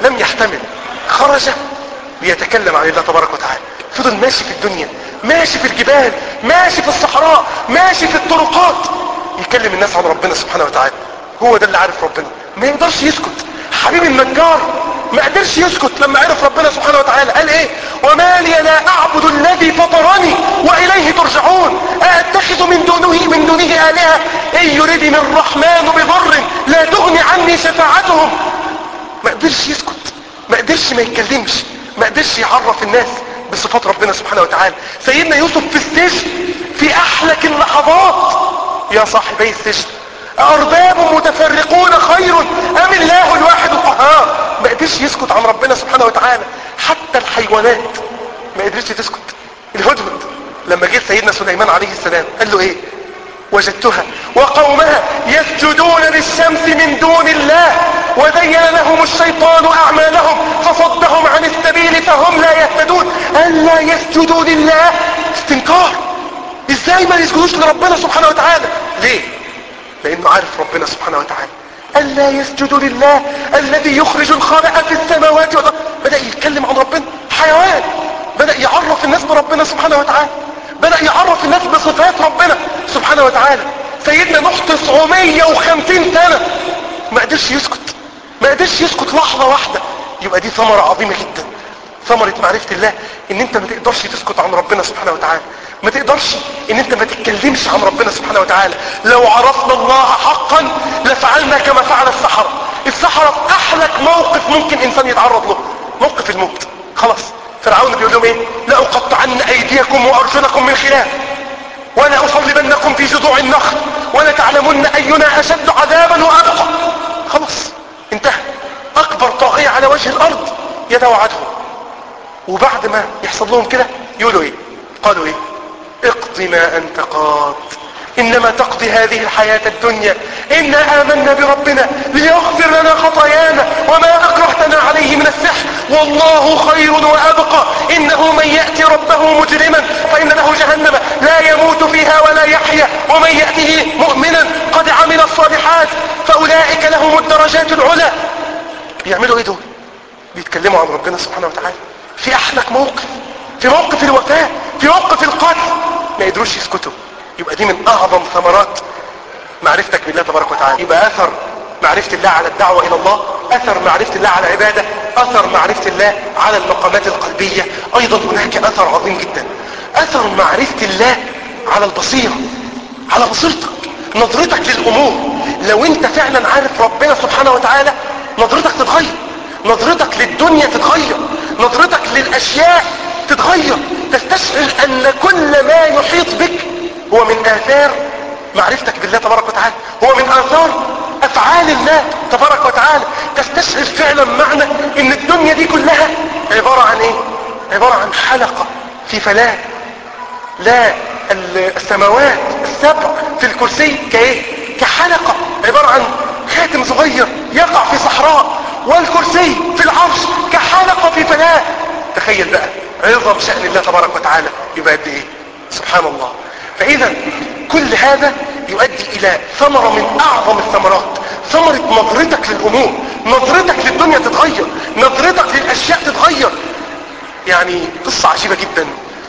Speaker 1: لم يحتمل، خرج ليتكلم عن الله تبارك وتعالى. فضل ماشي في الدنيا، ماشي في الجبال، ماشي في الصحراء، ماشي في الطرقات، يكلم الناس عن ربنا سبحانه وتعالى. هو ده اللي عارف ربنا، ما يقدرش يسكت. حبيب النجار ما قدرش يسكت لما عرف ربنا سبحانه وتعالى. قال ايه؟ وما لي لا اعبد الذي فطرني واليه ترجعون، اتخذ من دونه الهه ان يردني الرحمن بضر لا تغني عني شفاعتهم. ما قدرش يسكت، ما قدرش ما يتكلمش، ما قدرش يعرف الناس بصفات ربنا سبحانه وتعالى. سيدنا يوسف في السجن في احلك اللحظات، يا صاحبي السجن أأرباب متفرقون خير أم الله الواحد القهار. ما قدرش يسكت عن ربنا سبحانه وتعالى. حتى الحيوانات ما قدرش تسكت. الهدهد لما جه سيدنا سليمان عليه السلام قال له ايه؟ وجدتها وقومها يسجدون للشمس من دون الله وزين لهم الشيطان أعمالهم فصدهم عن السبيل فهم لا يهتدون. ألا يسجدوا لله، استنكار. ازاي ما يسجدوش لربنا سبحانه وتعالى؟ ليه؟ لانه عارف ربنا سبحانه وتعالى. ألا يسجدوا لله الذي يخرج الخلق في السماوات والأرض. بدأ يتكلم عن ربنا. حيوان بدأ يعرف الناس بربنا سبحانه وتعالى، بدأ يعرف الناس بصفات ربنا سبحانه وتعالى. سيدنا نوح 950 سنة ما قدرش يسكت، ما قدرش يسكت لحظة واحدة. يبقى دي ثمرة عظيمة جدا، ثمرة معرفة الله، ان انت ما تقدرش تسكت عن ربنا سبحانه وتعالى، ما تقدرش ان انت ما تتكلمش عن ربنا سبحانه وتعالى. لو عرفنا الله حقا لفعلنا كما فعل السحرة. السحرة في احلك موقف ممكن انسان يتعرض له، موقف الموت. خلاص فرعون بيقول لهم ايه؟ لأقطعن ايديكم وارجلكم من خلاف ولا اصلبنكم في جذوع النخل ولتعلمن اينا اشد عذابا وابقى. خلاص انتهى. اكبر طاغية على وجه الارض يتوعدهم، وبعد ما يحصل لهم كده يقولوا ايه؟ قالوا ايه؟ اقض ما انت قاض انما تقضي هذه الحياة الدنيا انا امنا بربنا ليغفر لنا خطايانا وما اكرهتنا عليه من السحر والله خير وابقى انه من يأتي ربه مجرما فان له جهنم لا يموت فيها ولا يحيا ومن يأته مؤمنا قد عمل الصالحات فاولئك لهم الدرجات العلى. بيعملوا ايه دول؟ بيتكلموا عن ربنا سبحانه وتعالى في احلك موقف، في موقف الوفاة، في موقف القتل، ما يقدروش يسكتوا. يبقى دي من اعظم ثمرات معرفتك بالله تبارك وتعالى. يبقى اثر معرفة الله على الدعوة الى الله، اثر معرفة الله على العبادة، اثر معرفة الله على المقامات القلبية. ايضا هناك اثر عظيم جدا، اثر معرفة الله على البصيرة، على بصيرتك، نظرتك للامور. لو انت فعلا عارف ربنا سبحانه وتعالى نظرتك تتغير، نظرتك للدنيا تتغير، نظرتك للاشياء تتغير. تستشعر ان كل ما يحيط بك هو من اثار معرفتك بالله تبارك وتعالى، هو من اثار افعال الله تبارك وتعالى. تستشعر فعلا معنى ان الدنيا دي كلها عبارة عن ايه؟ عبارة عن حلقة في فلاة. لا، السماوات السبع في الكرسي كايه؟ كحلقة عبارة عن خاتم صغير يقع في صحراء، والكرسي في العرش كحلقة في فلاة. تخيل بقى عظم شأن الله تبارك وتعالى يبقى قد ايه؟ سبحان الله. فاذا كل هذا يؤدي الى ثمرة من اعظم الثمرات، ثمرة نظرتك للامور، نظرتك للدنيا تتغير، نظرتك للاشياء تتغير. يعني قصة عجيبة جدا.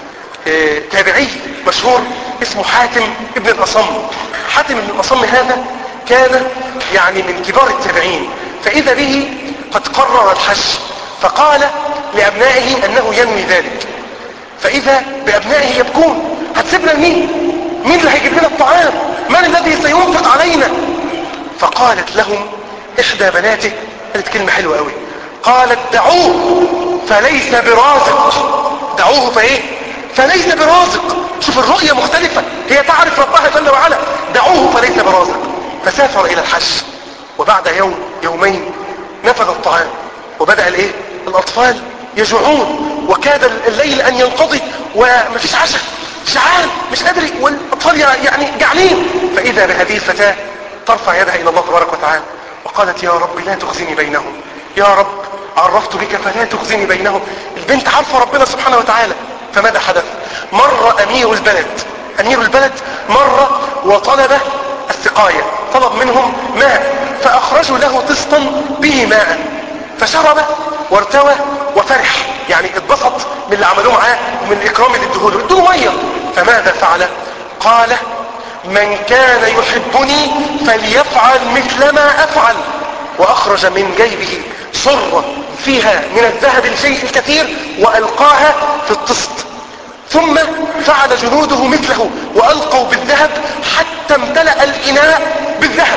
Speaker 1: تابعي مشهور اسمه حاتم ابن الأصم. حاتم ابن الأصم هذا كان يعني من كبار التابعين، فإذا به قد قرر الحج، فقال لأبنائه أنه ينوي ذلك. فإذا بأبنائه يبكون، هتسيبنا لمين؟ مين اللي هيجيب لنا الطعام؟ من الذي سينفق علينا؟ فقالت لهم إحدى بناته، قالت كلمة حلوة قوي، قالت دعوه فليس برازق. دعوه فايه؟ فليس برازق. شوف الرؤية مختلفة، هي تعرف ربها جل وعلا. دعوه فليس برازق. فسافر الى الحج، وبعد يوم يومين نفذ الطعام، وبدأ الايه؟ الاطفال يجوعون، وكاد الليل ان ينقضي ومفيش عشاء، جعان مش قادر، والاطفال يعني جعانين. فاذا بهذه الفتاة ترفع يدها الى الله تبارك وتعالى وقالت يا رب لا تخزني بينهم، يا رب عرفت بك فلا تخزني بينهم. البنت عارفة ربنا سبحانه وتعالى. فماذا حدث؟ مر امير البلد مر وطلب السقاية، طلب منهم ماء، فاخرجوا له طسطا به ماء. فشرب وارتوى وفرح، يعني اتبسط من اللي عملوه معاه ومن الاكرام اللي ادوه له، ادوه ميه. فماذا فعل؟ قال من كان يحبني فليفعل مثل ما افعل. واخرج من جيبه صرة فيها من الذهب الشيء الكثير والقاها في الطست، ثم فعل جنوده مثله والقوا بالذهب حتى امتلأ الاناء بالذهب.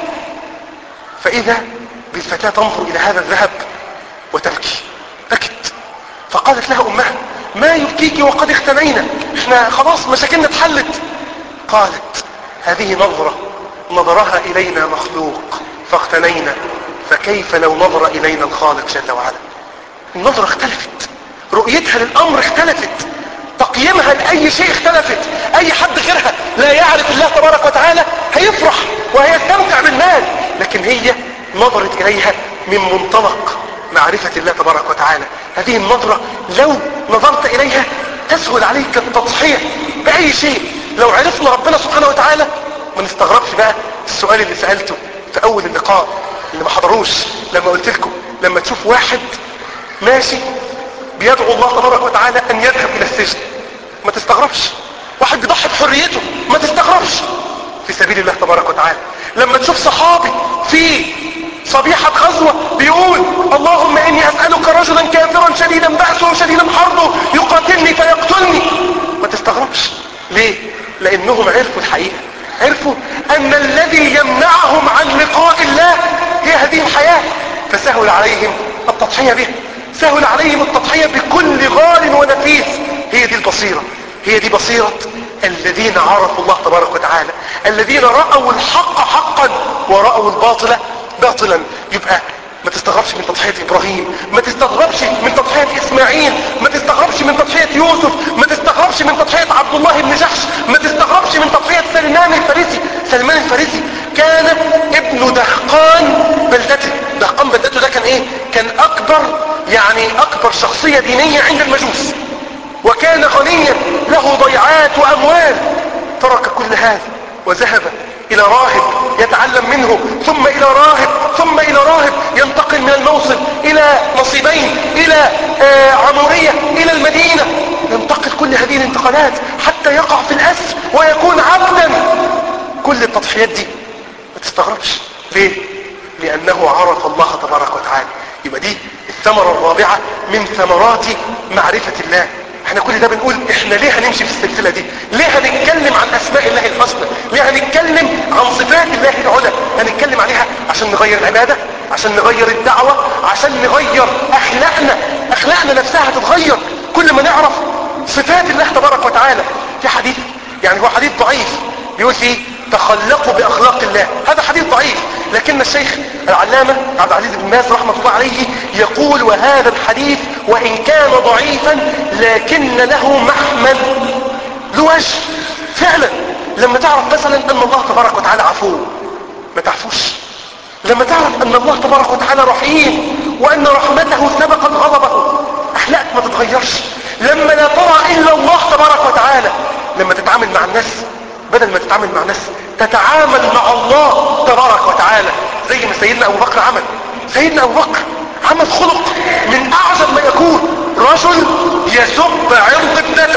Speaker 1: فاذا بالفتاة تنظر الى هذا الذهب وتبكي، بكت. فقالت لها امها ما يبكيك وقد اختنينا، احنا خلاص مشاكلنا اتحلت. قالت هذه نظرة نظرها الينا مخلوق فاختنينا، فكيف لو نظر الينا الخالق جل وعلا؟ النظرة اختلفت، رؤيتها للامر اختلفت، تقييمها لاي شيء اختلفت. اي حد غيرها لا يعرف الله تبارك وتعالى هيفرح وهيستمتع بالمال، لكن هي نظرت اليها من منطلق معرفة الله تبارك وتعالى. هذه النظرة لو نظرت اليها تسهل عليك التضحية باي شيء. لو عرفنا ربنا سبحانه وتعالى ما نستغربش بقى السؤال اللي سألته في اول اللقاء اللي ما حضروش، لما قلت لكم لما تشوف واحد ماشي بيدعو الله تبارك وتعالى ان يذهب الى السجن ما تستغربش، واحد بيضحي بحريته ما تستغربش في سبيل الله تبارك وتعالى. لما تشوف صحابي في صبيحة غزوة بيقول اللهم اني اسألك رجلا كافرا شديدا بأسه شديدا حربه يقاتلني فيقتلني، ما تستغربش. ليه؟ لانهم عرفوا الحقيقة، عرفوا ان الذي يمنعهم عن لقاء الله هي هذه الحياة، فسهل عليهم التضحية بها، سهل عليهم التضحية بكل غال ونفيس. هي دي البصيرة، هي دي بصيرة الذين عرفوا الله تبارك وتعالى، الذين رأوا الحق حقا ورأوا الباطل باطلا. يبقى ما تستغربش من تضحية ابراهيم، ما تستغربش من تضحية اسماعيل، ما تستغربش من تضحية يوسف، ما تستغربش من تضحية عبد الله بن جحش، ما تستغربش من تضحية سلمان الفارسي. سلمان الفارسي كان ابن دهقان بلدته. دهقان بلدته ده كان ايه؟ كان اكبر شخصية دينية عند المجوس، وكان غنيا له ضيعات واموال. ترك كل هذا وذهب الى راهب يتعلم منه، ثم الى راهب، ثم الى راهب، ينتقل من الموصل الى نصيبين، الى عمورية، الى المدينة، ينتقل كل هذه الانتقالات حتى يقع في الاسر ويكون عبدا. كل التضحيات دي ما تستغربش. ليه؟ لانه عرف الله تبارك وتعالى. يبقى دي الثمرة الرابعة من ثمرات معرفة الله. احنا كل ده بنقول احنا ليه هنمشي في السلسلة دي؟ ليه هنتكلم عن اسماء الله الحسنى؟ ليه هنتكلم عن صفات الله العلى؟ هنتكلم عليها عشان نغير العبادة، عشان نغير الدعوة، عشان نغير اخلاقنا نفسها هتتغير كل ما نعرف صفات الله تبارك وتعالى. في حديث يعني هو حديث ضعيف بيقول فيه تخلقوا باخلاق الله، هذا حديث ضعيف، لكن الشيخ العلامة عبد العزيز بن باز رحمة الله عليه يقول وهذا الحديث وان كان ضعيفا لكن له محمل، له وجه. فعلا لما تعرف مثلا ان الله تبارك وتعالى عفو ما تعفوش، لما تعرف ان الله تبارك وتعالى رحيم وان رحمته سبقت غضبه اخلاقك ما تتغيرش. لما لا ترى الا الله تبارك وتعالى، لما تتعامل مع الناس بدل ما تتعامل مع الناس تتعامل مع الله تبارك وتعالى، زي ما سيدنا ابو بكر عمل. سيدنا ابو بكر عمل خلق من اعجب ما يكون، رجل يسب عرض ابنته.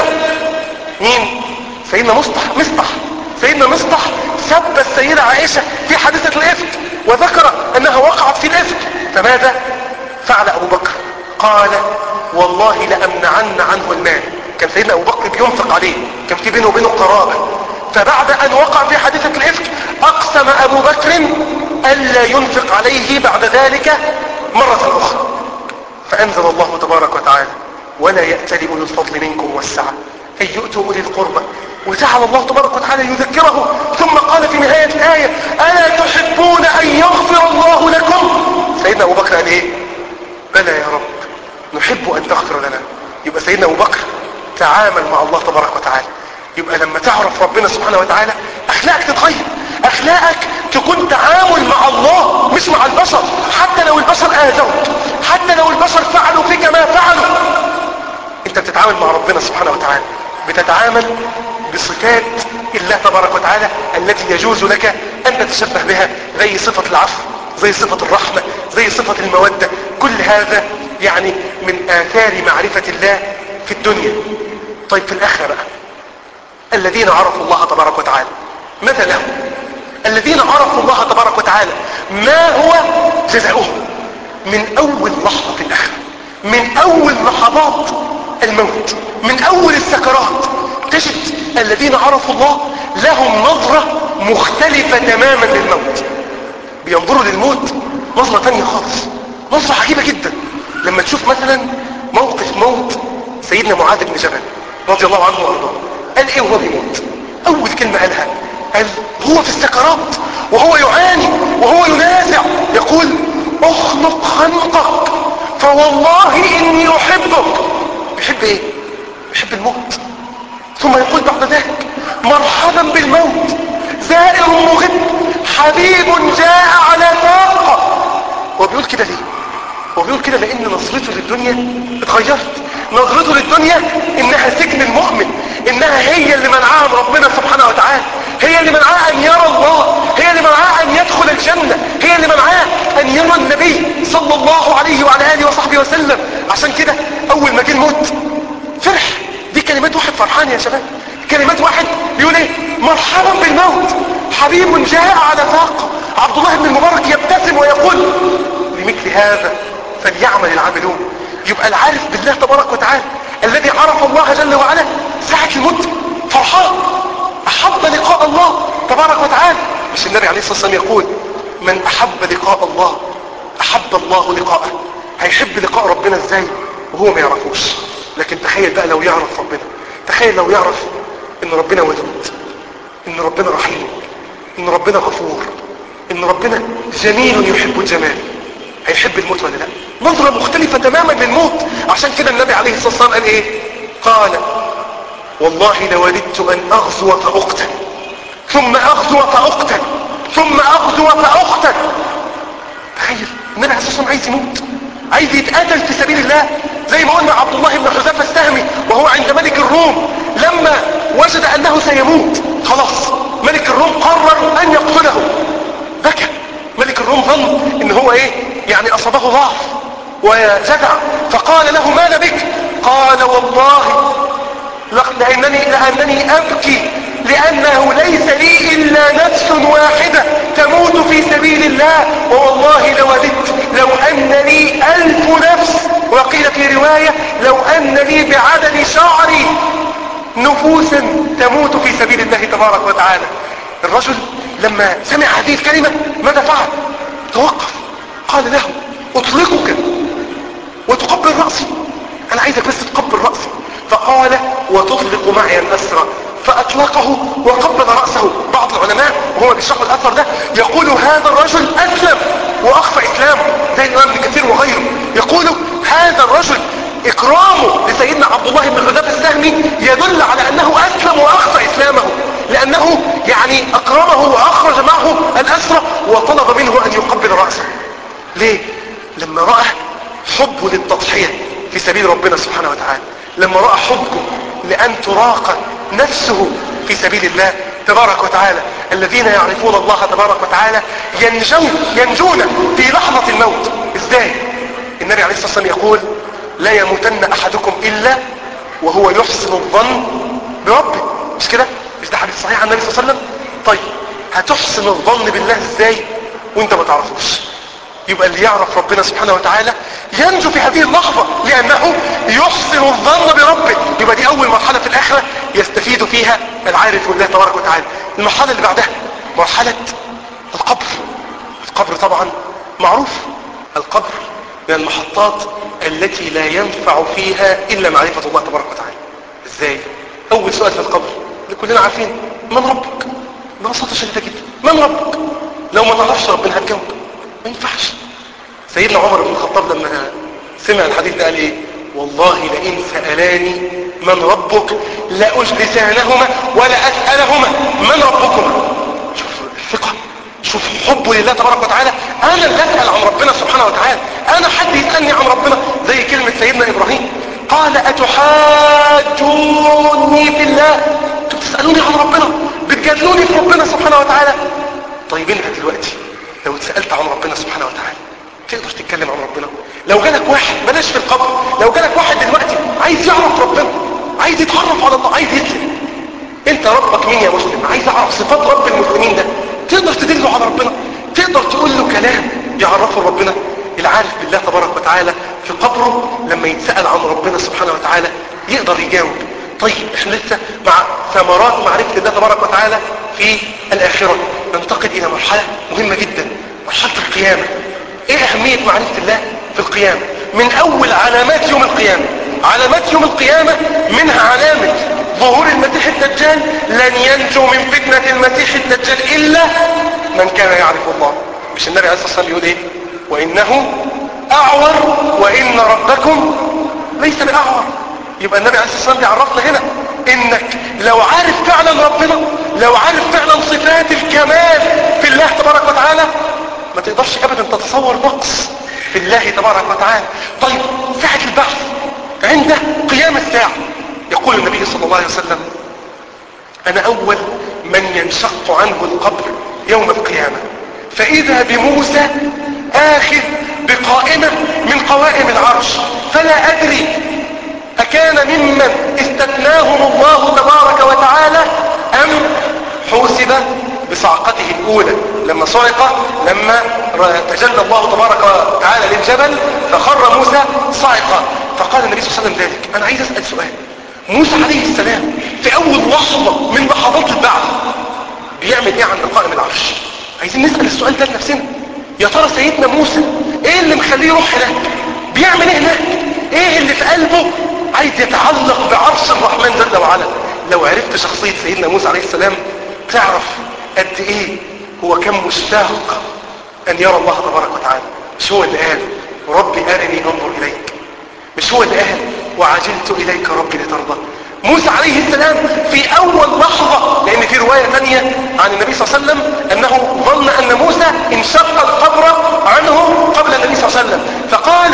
Speaker 1: مين؟ سيدنا مصطح. سيدنا مصطح سب السيدة عائشة في حادثة الإفك وذكر أنها وقعت في الإفك. فماذا فعل أبو بكر؟ قال والله لأمنعن عنه المال. كان سيدنا أبو بكر بينفق عليه، كان في بينه وبينه قرابة. فبعد أن وقع في حادثة الإفك أقسم أبو بكر ألا ينفق عليه بعد ذلك مرة أخرى. فأنزل الله تبارك وتعالى ولا يأتل أولو الفضل منكم والسعة أن يؤتوا أولي القربى، وجعل الله تبارك وتعالى يذكره ثم قال في نهاية الآية ألا تحبون أن يغفر الله لكم؟ سيدنا أبو بكر قال إيه؟ بلى يا رب نحب أن تغفر لنا. يبقى سيدنا أبو بكر تعامل مع الله تبارك وتعالى. يبقى لما تعرف ربنا سبحانه وتعالى أخلاقك تتغير، أخلاقك تكون تعامل مع الله مش مع البشر. حتى لو البشر آذوك، حتى لو البشر فعلوا فيك ما فعلوا، انت بتتعامل مع ربنا سبحانه وتعالى، بتتعامل بصفات الله تبارك وتعالى التي يجوز لك ان تتشبه بها، زي صفة العفو، زي صفة الرحمة، زي صفة المودة، كل هذا يعني من آثار معرفة الله في الدنيا. طيب في الآخرة بقى، الذين عرفوا الله تبارك وتعالى ماذا لهم؟ الذين عرفوا الله تبارك وتعالى ما هو جزاؤهم؟ من أول لحظة في الآخرة، من أول لحظات الموت، من أول السكرات، تجد الذين عرفوا الله لهم نظرة مختلفة تماما للموت. بينظروا للموت نظرة تانية خالص، نظرة عجيبة جدا. لما تشوف مثلا موقف موت سيدنا معاذ بن جبل رضي الله عنه وارضاه، قال ايه وهو بيموت؟ اول كلمة قالها، قال هو في السكرات وهو يعاني وهو ينازع يقول اخنق خنقك فوالله اني احبك. بيحب ايه؟ بيحب الموت. ثم يقول بعد ذلك مرحبا بالموت زائر مغب حبيب جاء على فاقة. هو بيقول كده ليه؟ هو بيقول كده لان نظرته للدنيا اتغيرت. نظرته للدنيا انها سجن المؤمن، انها هي اللي منعاه من ربنا سبحانه وتعالى، هي اللي منعاه ان يرى الله، هي اللي منعاه ان يدخل الجنة، هي اللي منعاه ان يرى النبي صلى الله عليه وعلى اله وصحبه وسلم. عشان كده اول ما جه الموت فرح. دي كلمات واحد فرحان يا شباب، كلمات واحد بيقول ايه؟ مرحبا بالموت حبيب جاء على فاقة. عبد الله بن المبارك يبتسم ويقول لمثل هذا فليعمل العاملون. يبقى العارف بالله تبارك وتعالى الذي عرف الله جل وعلا ساعة الموت فرحان، احب لقاء الله تبارك وتعالى. مش النبي عليه الصلاة والسلام يقول من احب لقاء الله احب الله لقاءه؟ هيحب لقاء ربنا ازاي وهو ما يعرفوش؟ لكن تخيل بقى لو يعرف ربنا، تخيل لو يعرف ان ربنا ودود، ان ربنا رحيم، ان ربنا غفور، ان ربنا جميل يحب الجمال، هيحب الموت ولا لا؟ نظرة مختلفة تماما للموت. عشان كده النبي عليه الصلاة والسلام قال ايه؟ قال والله لوددت ان اغزو فاقتل ثم اغزو فاقتل ثم اغزو فاقتل. تخيل النبي عليه الصلاة والسلام عايز يموت، عايز يتقاتل في سبيل الله. زي ما قلنا عبد الله بن حذافة السهمي وهو عند ملك الروم لما وجد انه سيموت، خلاص ملك الروم قرر ان يقتله، بكى. ملك الروم ظن ان هو ايه يعني اصابه ضعف وجدع، فقال له ماذا بك؟ قال والله لأنني أبكي لأنه ليس لي إلا نفس واحدة تموت في سبيل الله، ووالله لوددت لو أن لي 1000 نفس، وقيل في رواية لو أن لي بعدد شعري نفوسا تموت في سبيل الله تبارك وتعالى. الرجل لما سمع هذه الكلمة ماذا فعل؟ توقف، قال له أطلقك وتقبل رأسي، أنا عايزك بس تقبل رأسي. فقال وتطلق معي الأسرى، فأطلقه وقبل رأسه. بعض العلماء وهو بيشرح الأثر ده يقول هذا الرجل أسلم وأخفى إسلامه، زي الإمام ابن كثير وغيره يقول هذا الرجل إكرامه لسيدنا عبد الله بن حذافة السهمي يدل على أنه أسلم وأخفى إسلامه، لأنه يعني أكرمه وأخرج معه الأسرى وطلب منه أن يقبل رأسه. ليه؟ لما رأى حبه للتضحية في سبيل ربنا سبحانه وتعالى، لما رأى حبه لأن تراق نفسه في سبيل الله تبارك وتعالى. الذين يعرفون الله تبارك وتعالى ينجون في لحظة الموت. ازاي؟ النبي عليه الصلاة والسلام يقول لا يموتن أحدكم إلا وهو يحسن الظن بربه. مش كده؟ مش ده حديث صحيح عن النبي صلى الله عليه وسلم؟ طيب هتحسن الظن بالله ازاي وانت ما تعرفوش؟ يبقى اللي يعرف ربنا سبحانه وتعالى ينجو في هذه اللحظة لأنه يحسن الظن بربه. يبقى دي أول مرحلة في الآخرة يستفيد فيها العارف بالله تبارك وتعالى. المرحلة اللي بعدها مرحلة القبر. القبر طبعا معروف، القبر من المحطات التي لا ينفع فيها إلا معرفة الله تبارك وتعالى. ازاي؟ أول سؤال في القبر اللي كلنا عارفين، من ربك؟ ببساطة شديدة جدا، من ربك؟ لو ما تعرفش ربنا هتجاوب ما ينفعش. سيدنا عمر بن الخطاب لما سمع الحديث ده قال ايه؟ والله لئن سألاني من ربك لأجلسانهما ولا أسألهما من ربكما. شوف الثقة، شوف حبه لله تبارك وتعالى. انا اللي اسأل عن ربنا سبحانه وتعالى، انا حد يسألني عن ربنا؟ زي كلمة سيدنا ابراهيم قال اتحاجوني في الله، انتوا بتسألوني عن ربنا، بتجادلوني في ربنا سبحانه وتعالى. طيب انت دلوقتي لو اتسألت عن ربنا سبحانه وتعالى تقدر تتكلم عن ربنا؟ لو جالك واحد، بلاش في القبر، لو جالك واحد دلوقتي عايز يعرف ربنا، عايز يتعرف على الله، عايز يسلم، انت ربك مين يا مسلم؟ عايز اعرف صفات رب المسلمين ده، تقدر تدله على ربنا؟ تقدر تقول له كلام يعرفه ربنا؟ العارف بالله تبارك وتعالى في قبره لما يتسأل عن ربنا سبحانه وتعالى يقدر يجاوب. طيب احنا لسه مع ثمرات معرفة الله تبارك وتعالى في الآخرة، ننتقل إلى مرحلة مهمة جدا، مرحلة القيامة. ايه أهمية معرفة الله في القيامة؟ من أول علامات يوم القيامة، علامات يوم القيامة منها علامة ظهور المسيح الدجال، لن ينجو من فتنة المسيح الدجال إلا من كان يعرف الله. مش النبي عليه الصلاة والسلام يقول ايه؟ وإنه أعور وإن ربكم ليس بأعور. يبقى النبي عليه الصلاة والسلام بيعرفنا هنا انك لو عارف فعلا ربنا، لو عارف فعلا صفات الكمال في الله تبارك وتعالى، ما تقدرش ابدا تتصور نقص في الله تبارك وتعالى. طيب ساعة البعث عند قيام الساعة يقول النبي صلى الله عليه وسلم انا اول من ينشق عنه القبر يوم القيامة، فاذا بموسى اخذ بقائمة من قوائم العرش، فلا ادري أكان ممن استثناهم الله تبارك وتعالى أم حوسب بصعقته الأولى لما صعق، لما تجلى الله تبارك وتعالى للجبل فخر موسى صعقا. فقال النبي صلى الله عليه وسلم ذلك. أنا عايز أسأل سؤال، موسى عليه السلام في أول لحظة من لحظات البعث بيعمل إيه عند قائم العرش؟ عايزين نسأل السؤال ده لنفسنا. يا ترى سيدنا موسى إيه اللي مخليه يروح هناك؟ بيعمل إيه هناك؟ إيه اللي في قلبه عايز يتعلق بعرش الرحمن جل وعلا؟ لو عرفت شخصية سيدنا موسى عليه السلام تعرف قد ايه هو كان مشتاق ان يرى الله تبارك وتعالى. مش هو اللي قال ربي ارني انظر اليك؟ مش هو اللي قال وعجلت اليك ربي لترضى؟ موسى عليه السلام في اول لحظة، لان في رواية ثانية عن النبي صلى الله عليه وسلم انه ظن ان موسى انشق القبر عنه قبل النبي صلى الله عليه وسلم، فقال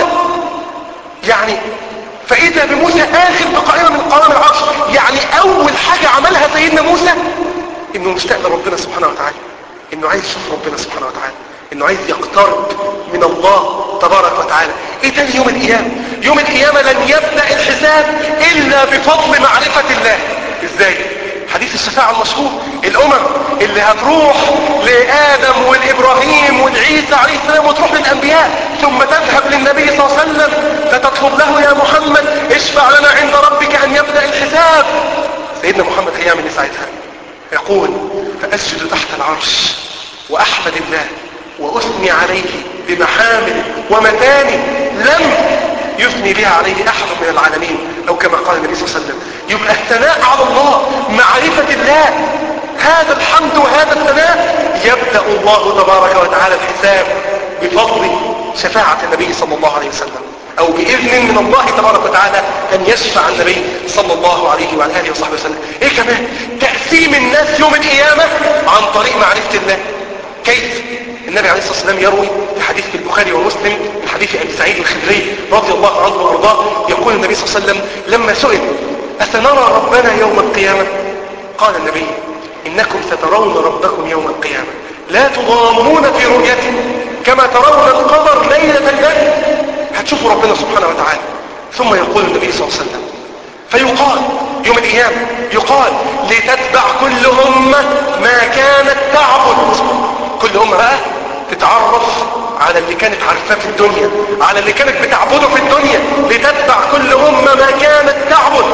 Speaker 1: يعني فإذا بموسى آخر بقائمة من قوائم العرش. يعني أول حاجة عملها سيدنا موسى إنه مشتاق لربنا سبحانه وتعالى، إنه عايز يشوف ربنا سبحانه وتعالى، إنه عايز يقترب من الله تبارك وتعالى. إيه تاني يوم القيامة؟ يوم القيامة لن يبدأ الحساب إلا بفضل معرفة الله. إزاي؟ حديث الشفاعة المشهور، الأمم اللي هتروح لآدم والإبراهيم والعيسى عليه السلام وتروح للأنبياء ثم تذهب للنبي صلى الله عليه وسلم فتطلب له يا محمد اشفع لنا عند ربك أن يبدأ الحساب. سيدنا محمد هيعمل ايه ساعتها؟ يقول فأسجد تحت العرش وأحمد الله وأثني عليه بمحامد ومثاني لم يثني بها عليه أحد من العالمين، أو كما قال النبي صلى الله عليه وسلم. يبقى الثناء على الله، معرفة الله، هذا الحمد وهذا الثناء يبدأ الله تبارك وتعالى الحساب بفضل شفاعة النبي صلى الله عليه وسلم، أو بإذن من الله تبارك وتعالى أن يشفع النبي صلى الله عليه وعلى آله وصحبه وسلم. إيه كمان؟ تقسيم الناس يوم القيامة عن طريق معرفة الله. كيف؟ النبي عليه الصلاة والسلام يروي في حديث في البخاري ومسلم من حديث أبي سعيد الخدري رضي الله عنه وأرضاه، يقول النبي صلى الله عليه وسلم لما سئل أسنرى ربنا يوم القيامة؟ قال النبي إنكم سترون ربكم يوم القيامة لا تضامون في رؤيته كما ترون القمر ليلة البدر. هتشوفوا ربنا سبحانه وتعالى. ثم يقول النبي صلى الله عليه وسلم فيقال يوم القيامة يقال لتتبع كل أمة ما كانت تعبد. كل أمة بقى تتعرف على اللي كانت عارفاه في الدنيا، على اللي كانت بتعبده في الدنيا. لتتبع كل أمة ما كانت تعبد.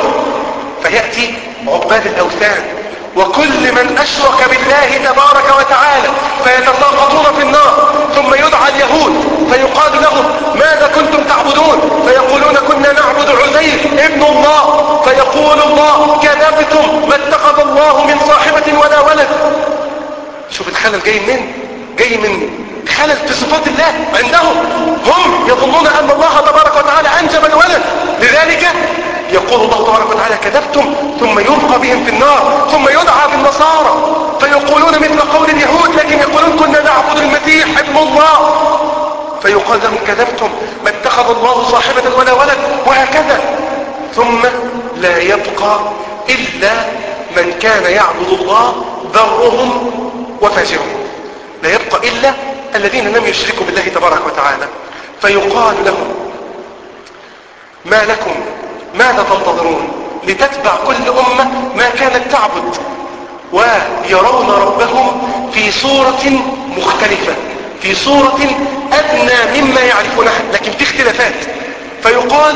Speaker 1: فيأتي عباد الأوثان وكل من أشرك بالله تبارك وتعالى فيتساقطون في النار. ثم يدعى اليهود فيقال لهم ماذا كنتم تعبدون؟ فيقولون كنا نعبد عزير ابن الله. فيقول الله كذبتم ما اتخذ الله من صاحبة ولا ولد. شوف الخلل جاي منين؟ جاي من خلل في صفات الله عندهم. هم يظنون أن الله تبارك وتعالى أنجب الولد، لذلك يقول الله تبارك وتعالى كذبتم، ثم يلقى بهم في النار. ثم يدعى بالنصارى فيقولون مثل قول اليهود لكن يقولون كنا نعبد المسيح ابن الله. فيقال لهم كذبتم ما اتخذ الله صاحبة ولا ولد، وهكذا. ثم لا يبقى إلا من كان يعبد الله برهم وفاجرهم. لا يبقى إلا الذين لم يشركوا بالله تبارك وتعالى. فيقال لهم ما لكم ماذا تنتظرون لتتبع كل أمة ما كانت تعبد، ويرون ربهم في صورة مختلفة، في صورة أدنى مما يعرفونها، لكن في اختلافات. فيقال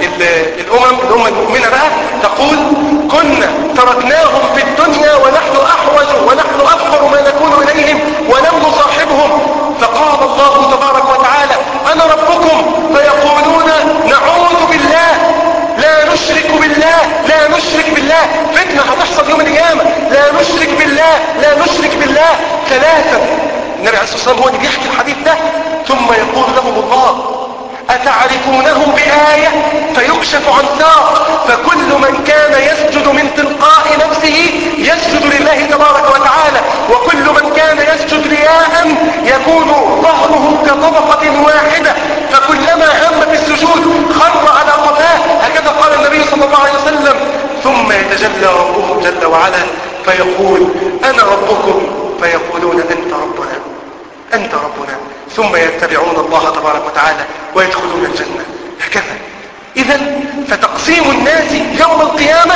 Speaker 1: الأمة المؤمنة بقى تقول كنا تركناهم في الدنيا ونحن أحوج ونحن أفقر ما نكون إليهم ولم نصاحبهم، فقال الله تبارك وتعالى أنا ربكم، فيقولون نعوذ بالله لا نشرك بالله لا نشرك بالله. فتنة هتحصل يوم القيامة، لا نشرك بالله لا نشرك بالله ثلاثة. النبي عليه الصلاة والسلام هو اللي بيحكي الحديث ده. ثم يقول لهم الله أتعرفونه بآية فيكشف عن ساق، فكل من كان يسجد من تلقاء نفسه يسجد لله تبارك وتعالى، وكل من كان يسجد رياء يكون ظهره كطبقة واحدة، فكلما هم بالسجود خر على قفاه، هكذا قال النبي صلى الله عليه وسلم. ثم يتجلى ربهم جل وعلا فيقول أنا ربكم، فيقولون أنت ربنا أنت ربنا، ثم يتبعون الله تبارك وتعالى ويدخلون الجنة. هكذا. إذن فتقسيم الناس يوم القيامة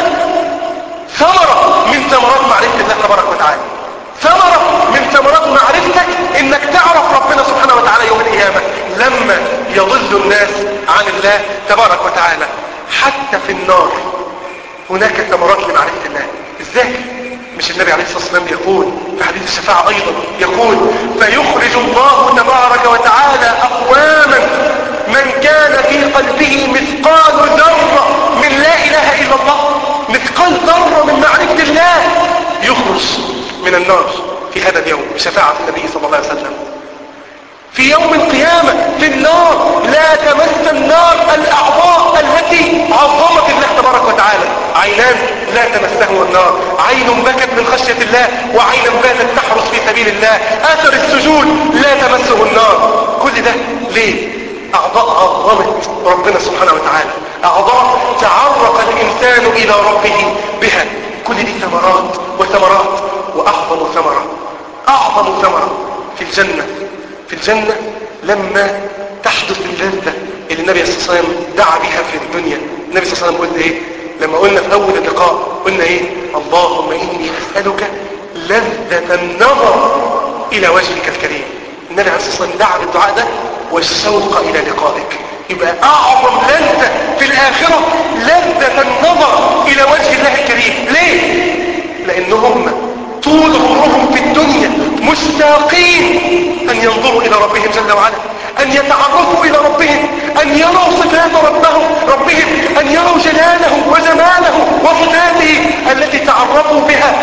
Speaker 1: ثمرة من ثمرات معرفة الله تبارك وتعالى، ثمرة من ثمرات معرفتك إنك تعرف ربنا سبحانه وتعالى يوم القيامة لما يضل الناس عن الله تبارك وتعالى. حتى في النار هناك ثمرات لمعرفة الله. ازاي؟ مش النبي عليه الصلاة والسلام يقول في حديث الشفاعة ايضا، يقول فيخرج الله تبارك وتعالى اقواما من كان في قلبه مثقال ذرة من لا اله الا الله، مثقال ذرة من معرفة الله، يخرج من النار في هذا اليوم بشفاعة النبي صلى الله عليه وسلم. في يوم القيامة في النار لا تمس النار الأعضاء التي عظمت الله تبارك وتعالى. عينان لا تمسه النار، عين بكت من خشية الله وعين باتت تحرس في سبيل الله، أثر السجود لا تمسه النار. كل ده ليه؟ أعضاء عظمت ربنا سبحانه وتعالى، أعضاء تعرق الإنسان إلى ربه بها. كل دي ثمرات وثمرات. وأعظم ثمرة أعظم ثمرة في الجنة، في الجنة لما تحدث اللذة اللي النبي صلى الله عليه وسلم دعا بها في الدنيا. النبي صلى الله عليه وسلم قلنا ايه لما قلنا في اول اللقاء؟ قلنا ايه؟ اللهم اني اسألك لذة النظر الى وجهك الكريم. النبي عليه الصلاة والسلام دعا بالدعاء ده والشوق الى لقائك. يبقى اعظم لذة في الاخرة لذة النظر الى وجه الله الكريم. ليه؟ لانهم طول عمرهم في الدنيا مشتاقين أن ينظروا إلى ربهم جل وعلا، أن يتعرفوا إلى ربهم، أن يروا صفات ربهم، أن يروا جلاله وجماله وصفاته التي تعرفوا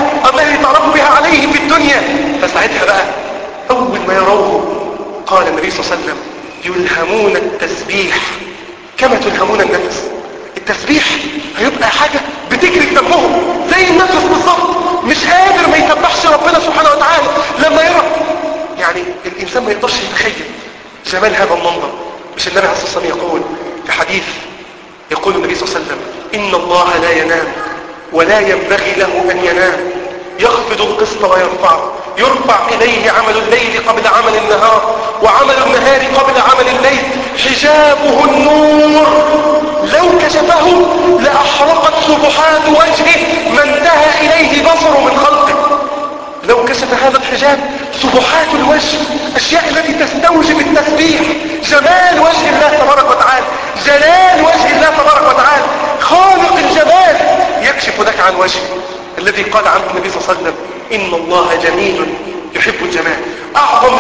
Speaker 1: بها عليه في الدنيا. فساعتها بقى أول ما يروه قال النبي صلى الله عليه وسلم يلهمون التسبيح كما تلهمون النفس. التسبيح هيبقى حاجة بتجري في دمهم زي النفس بالظبط، مش قادر ما يسبحش ربنا سبحانه وتعالى لما يرى. يعني الإنسان ما يقدرش يتخيل جمال هذا المنظر. مش النبي عليه الصلاة والسلام يقول في حديث، يقول النبي صلى الله عليه وسلم إن الله لا ينام ولا ينبغي له أن ينام، يخفض القسط ويرفعه، يرفع إليه عمل الليل قبل عمل النهار وعمل النهار قبل عمل الليل، حجابه النور لو كشفه لأحرقت سبحات وجهه ما انتهى إليه بصره من خلقه. لو كشف هذا الحجاب سبحات الوجه، الأشياء التي تستوجب التسبيح، جمال وجه الله تبارك وتعالى، جلال وجه الله تبارك وتعالى، خالق الجمال يكشف لك عن وجهه الذي قال عنه النبي صلى الله عليه وسلم إن الله جميل يحب الجمال. أعظم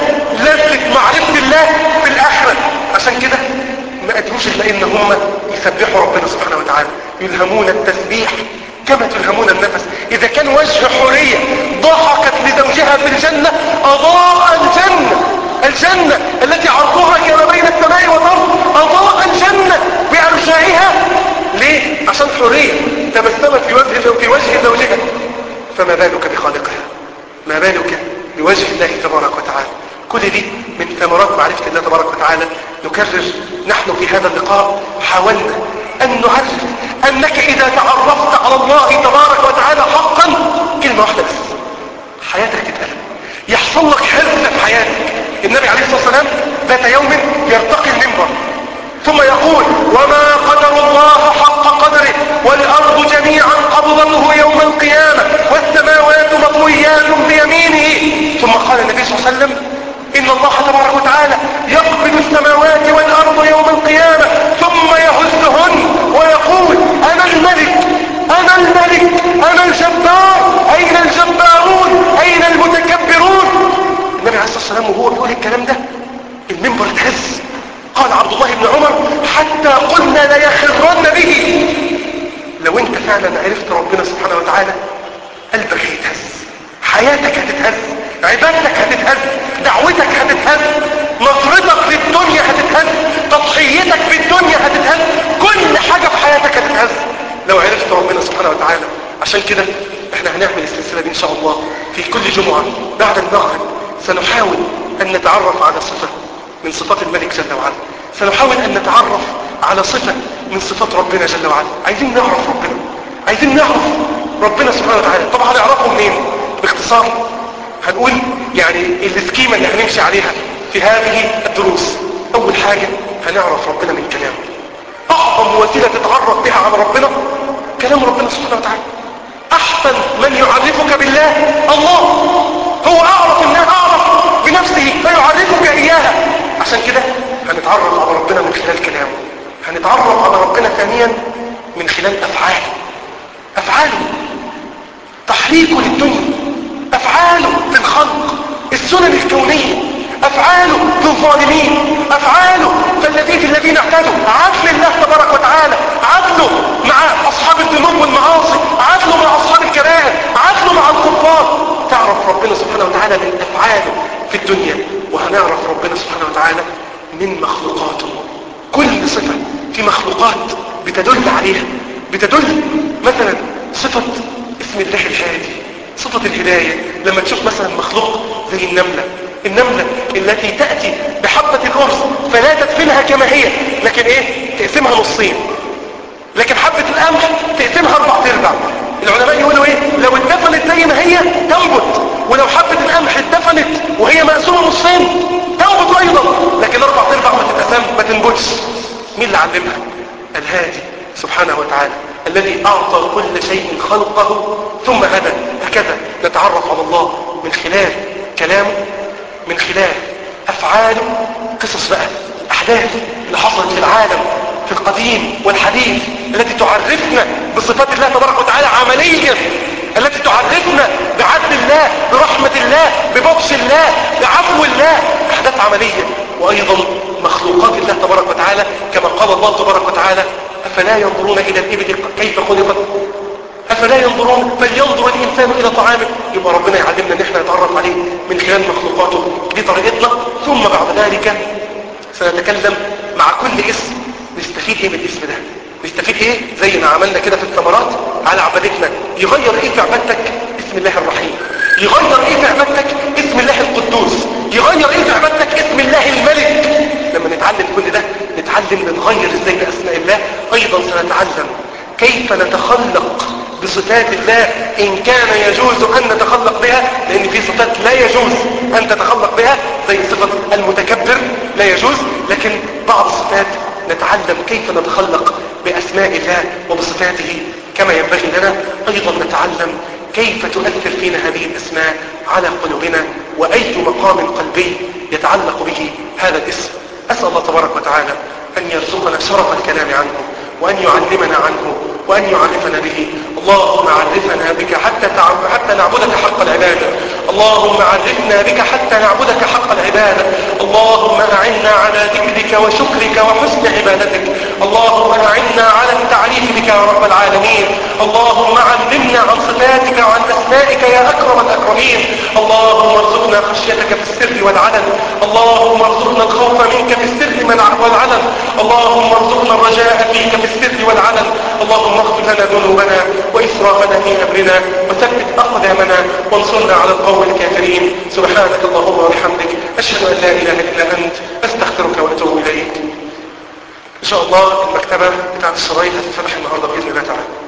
Speaker 1: لذة معرفة الله في الآخرة. عشان كده ما قدروش إلا إن هم يسبحوا ربنا سبحانه وتعالى، يلهمون التسبيح كما تلهمون النفس. إذا كان وجه حورية ضحكت لزوجها في الجنة أضاء الجنة التي عرضها كما بين السماء والأرض، أضاء الجنة بأرجائها. ليه؟ عشان حورية تبسمت في وجه زوجها، فما بالك بخالقها، ما بالك بوجه الله تبارك وتعالى. كل دي من ثمرات معرفة الله تبارك وتعالى. نكرر نحن في هذا اللقاء حاولنا أن نعرف أنك إذا تعرفت على الله تبارك وتعالى حقا كلمة واحدة بس حياتك تتقلب، يحصل لك حرص في حياتك. النبي عليه الصلاة والسلام ذات يوم يرتقي المنبر ثم يقول وما قدر الله حق قدره والأرض جميعا قبضته يوم القيامة والسماوات مطويات بيمينه. ثم قال النبي صلى الله عليه وسلم إن الله تبارك وتعالى يقبض السماوات والأرض يوم القيامة ثم يهزهن ويقول أنا الملك أنا الملك أنا الجبار أين الجبارون أين المتكبرون. النبي عليه الصلاة والسلام وهو بيقول الكلام ده المنبر اتهز. قال عبد الله بن عمر حتى قلنا ليخرن به. لو انت فعلا عرفت ربنا سبحانه وتعالى قلبك هيتهز، حياتك هتتهز، عبادتك هتتهز، دعوتك هتتهز، نصرتك للدنيا هتتهز، تضحيتك في الدنيا هتتهز، كل حاجة في حياتك هتتهز لو عرفت ربنا سبحانه وتعالى. عشان كده احنا هنعمل السلسلة دي ان شاء الله في كل جمعة بعد المغرب. سنحاول ان نتعرف على صفة من صفات الملك جل وعلا، سنحاول ان نتعرف على صفة من صفات ربنا جل وعلا. عايزين نعرف ربنا، عايزين نعرف ربنا سبحانه وتعالى. طبعا هنعرفه منين؟ باختصار هنقول يعني السكيمة اللي هنمشي عليها في هذه الدروس. اول حاجة هنعرف ربنا من كلامه. اعظم وسيلة تتعرف بها على ربنا كلام ربنا سبحانه وتعالى. احسن من يعرفك بالله الله، هو اعرف بنفسه فيعرفك اياها. عشان كده هنتعرف على ربنا من خلال كلامه. هنتعرف على ربنا ثانيا من خلال افعاله. افعاله تحريكه للدنيا، افعاله في الخلق، السنن الكونية، افعاله في الظالمين، افعاله في الذين اعتدوا، عدل الله تبارك وتعالى، عدله مع اصحاب الذنوب والمعاصي، عدله مع اصحاب الكبائر، عدله مع الكفار. تعرف ربنا سبحانه وتعالى من افعاله في الدنيا، وهنعرف ربنا سبحانه وتعالى من مخلوقاته. كل صفة في مخلوقات بتدل عليها، بتدل مثلا صفة اسم الله الهادي، صفة الهداية. لما تشوف مثلا مخلوق زي النملة التي تأتي بحبة الأرز فلا تدفنها كما هي، لكن ايه؟ تقسمها نصين. لكن حبة القمح تقسمها 4/4. العلماء يقولوا ايه؟ لو اتدفنت زي ما هي تنبت، ولو حبة القمح اتدفنت وهي مقسومة نصين تنبت ايضا، لكن 4/4 ما تتقسم ما تنبتش. مين اللي علمها؟ الهادي سبحانه وتعالى الذي اعطى كل شيء خلقه ثم هدى. هكذا نتعرف على الله من خلال كلامه، من خلال افعاله، قصص بقى احداث اللي حصلت في العالم في القديم والحديث التي تعرفنا بصفات الله تبارك وتعالى عمليا، التي تعرفنا بعدل الله، برحمة الله، ببطش الله، بعفو الله. احداث عملية وايضا مخلوقات الله تبارك وتعالى كما قال الله تبارك وتعالى افلا ينظرون الى الابل كيف خلقت افلا ينظرون فلينظر الانسان الى طعامه. يبقى ربنا يعلمنا ان احنا نتعرف عليه من خلال مخلوقاته، دي طريقتنا. ثم بعد ذلك سنتكلم مع كل اسم نستفيد ايه من الاسم ده، نستفيد ايه زي ما عملنا كده في الثمرات على عبادتنا. يغير ايه في عبادتك؟ اسم الله الرحيم. يغير ايه في عبادتك؟ اسم الله القدوس. يغير ايه في عبادتك؟ اسم الله الملك. لما نتعلم كل ده نتعلم نتغير ازاي باسماء الله. ايضا سنتعلم كيف نتخلق بصفات الله ان كان يجوز ان نتخلق بها، لان في صفات لا يجوز ان تتخلق بها زي صفة المتكبر لا يجوز، لكن بعض الصفات نتعلم كيف نتخلق باسماء الله وبصفاته كما ينبغي لنا. ايضا نتعلم كيف تؤثر فينا هذه الاسماء على قلوبنا، واي مقام قلبي يتعلق به هذا الاسم. اسال الله تبارك وتعالى ان يرزقنا شرف الكلام عنه، وأن يعلمنا عنه، وأن يعرفنا به. اللهم عرفنا بك حتى نعبدك حق العبادة. اللهم عرفنا بك حتى نعبدك حق العبادة. اللهم أعنا على ذكرك وشكرك وحسن عبادتك. اللهم أعنا على التعريف بك يا رب العالمين. اللهم علمنا عن صفاتك وعن أسمائك يا أكرم الأكرمين. اللهم ارزقنا خشيتك في السر والعلن. اللهم ارزقنا الخوف منك في السر والعلن. اللهم ارزقنا الرجاء فيك في السر والعلن. اللهم اغفر لنا ذنوبنا وإسرافنا في أمرنا، وثبت أقدامنا وانصرنا على القوم الكافرين. سبحانك اللهم وبحمدك أشهد أن لا إله إلا أنت أستغفرك وأتوب إليك. إن شاء الله المكتبة بتاعت الشرايط هتتفتح النهاردة بإذن الله تعالى.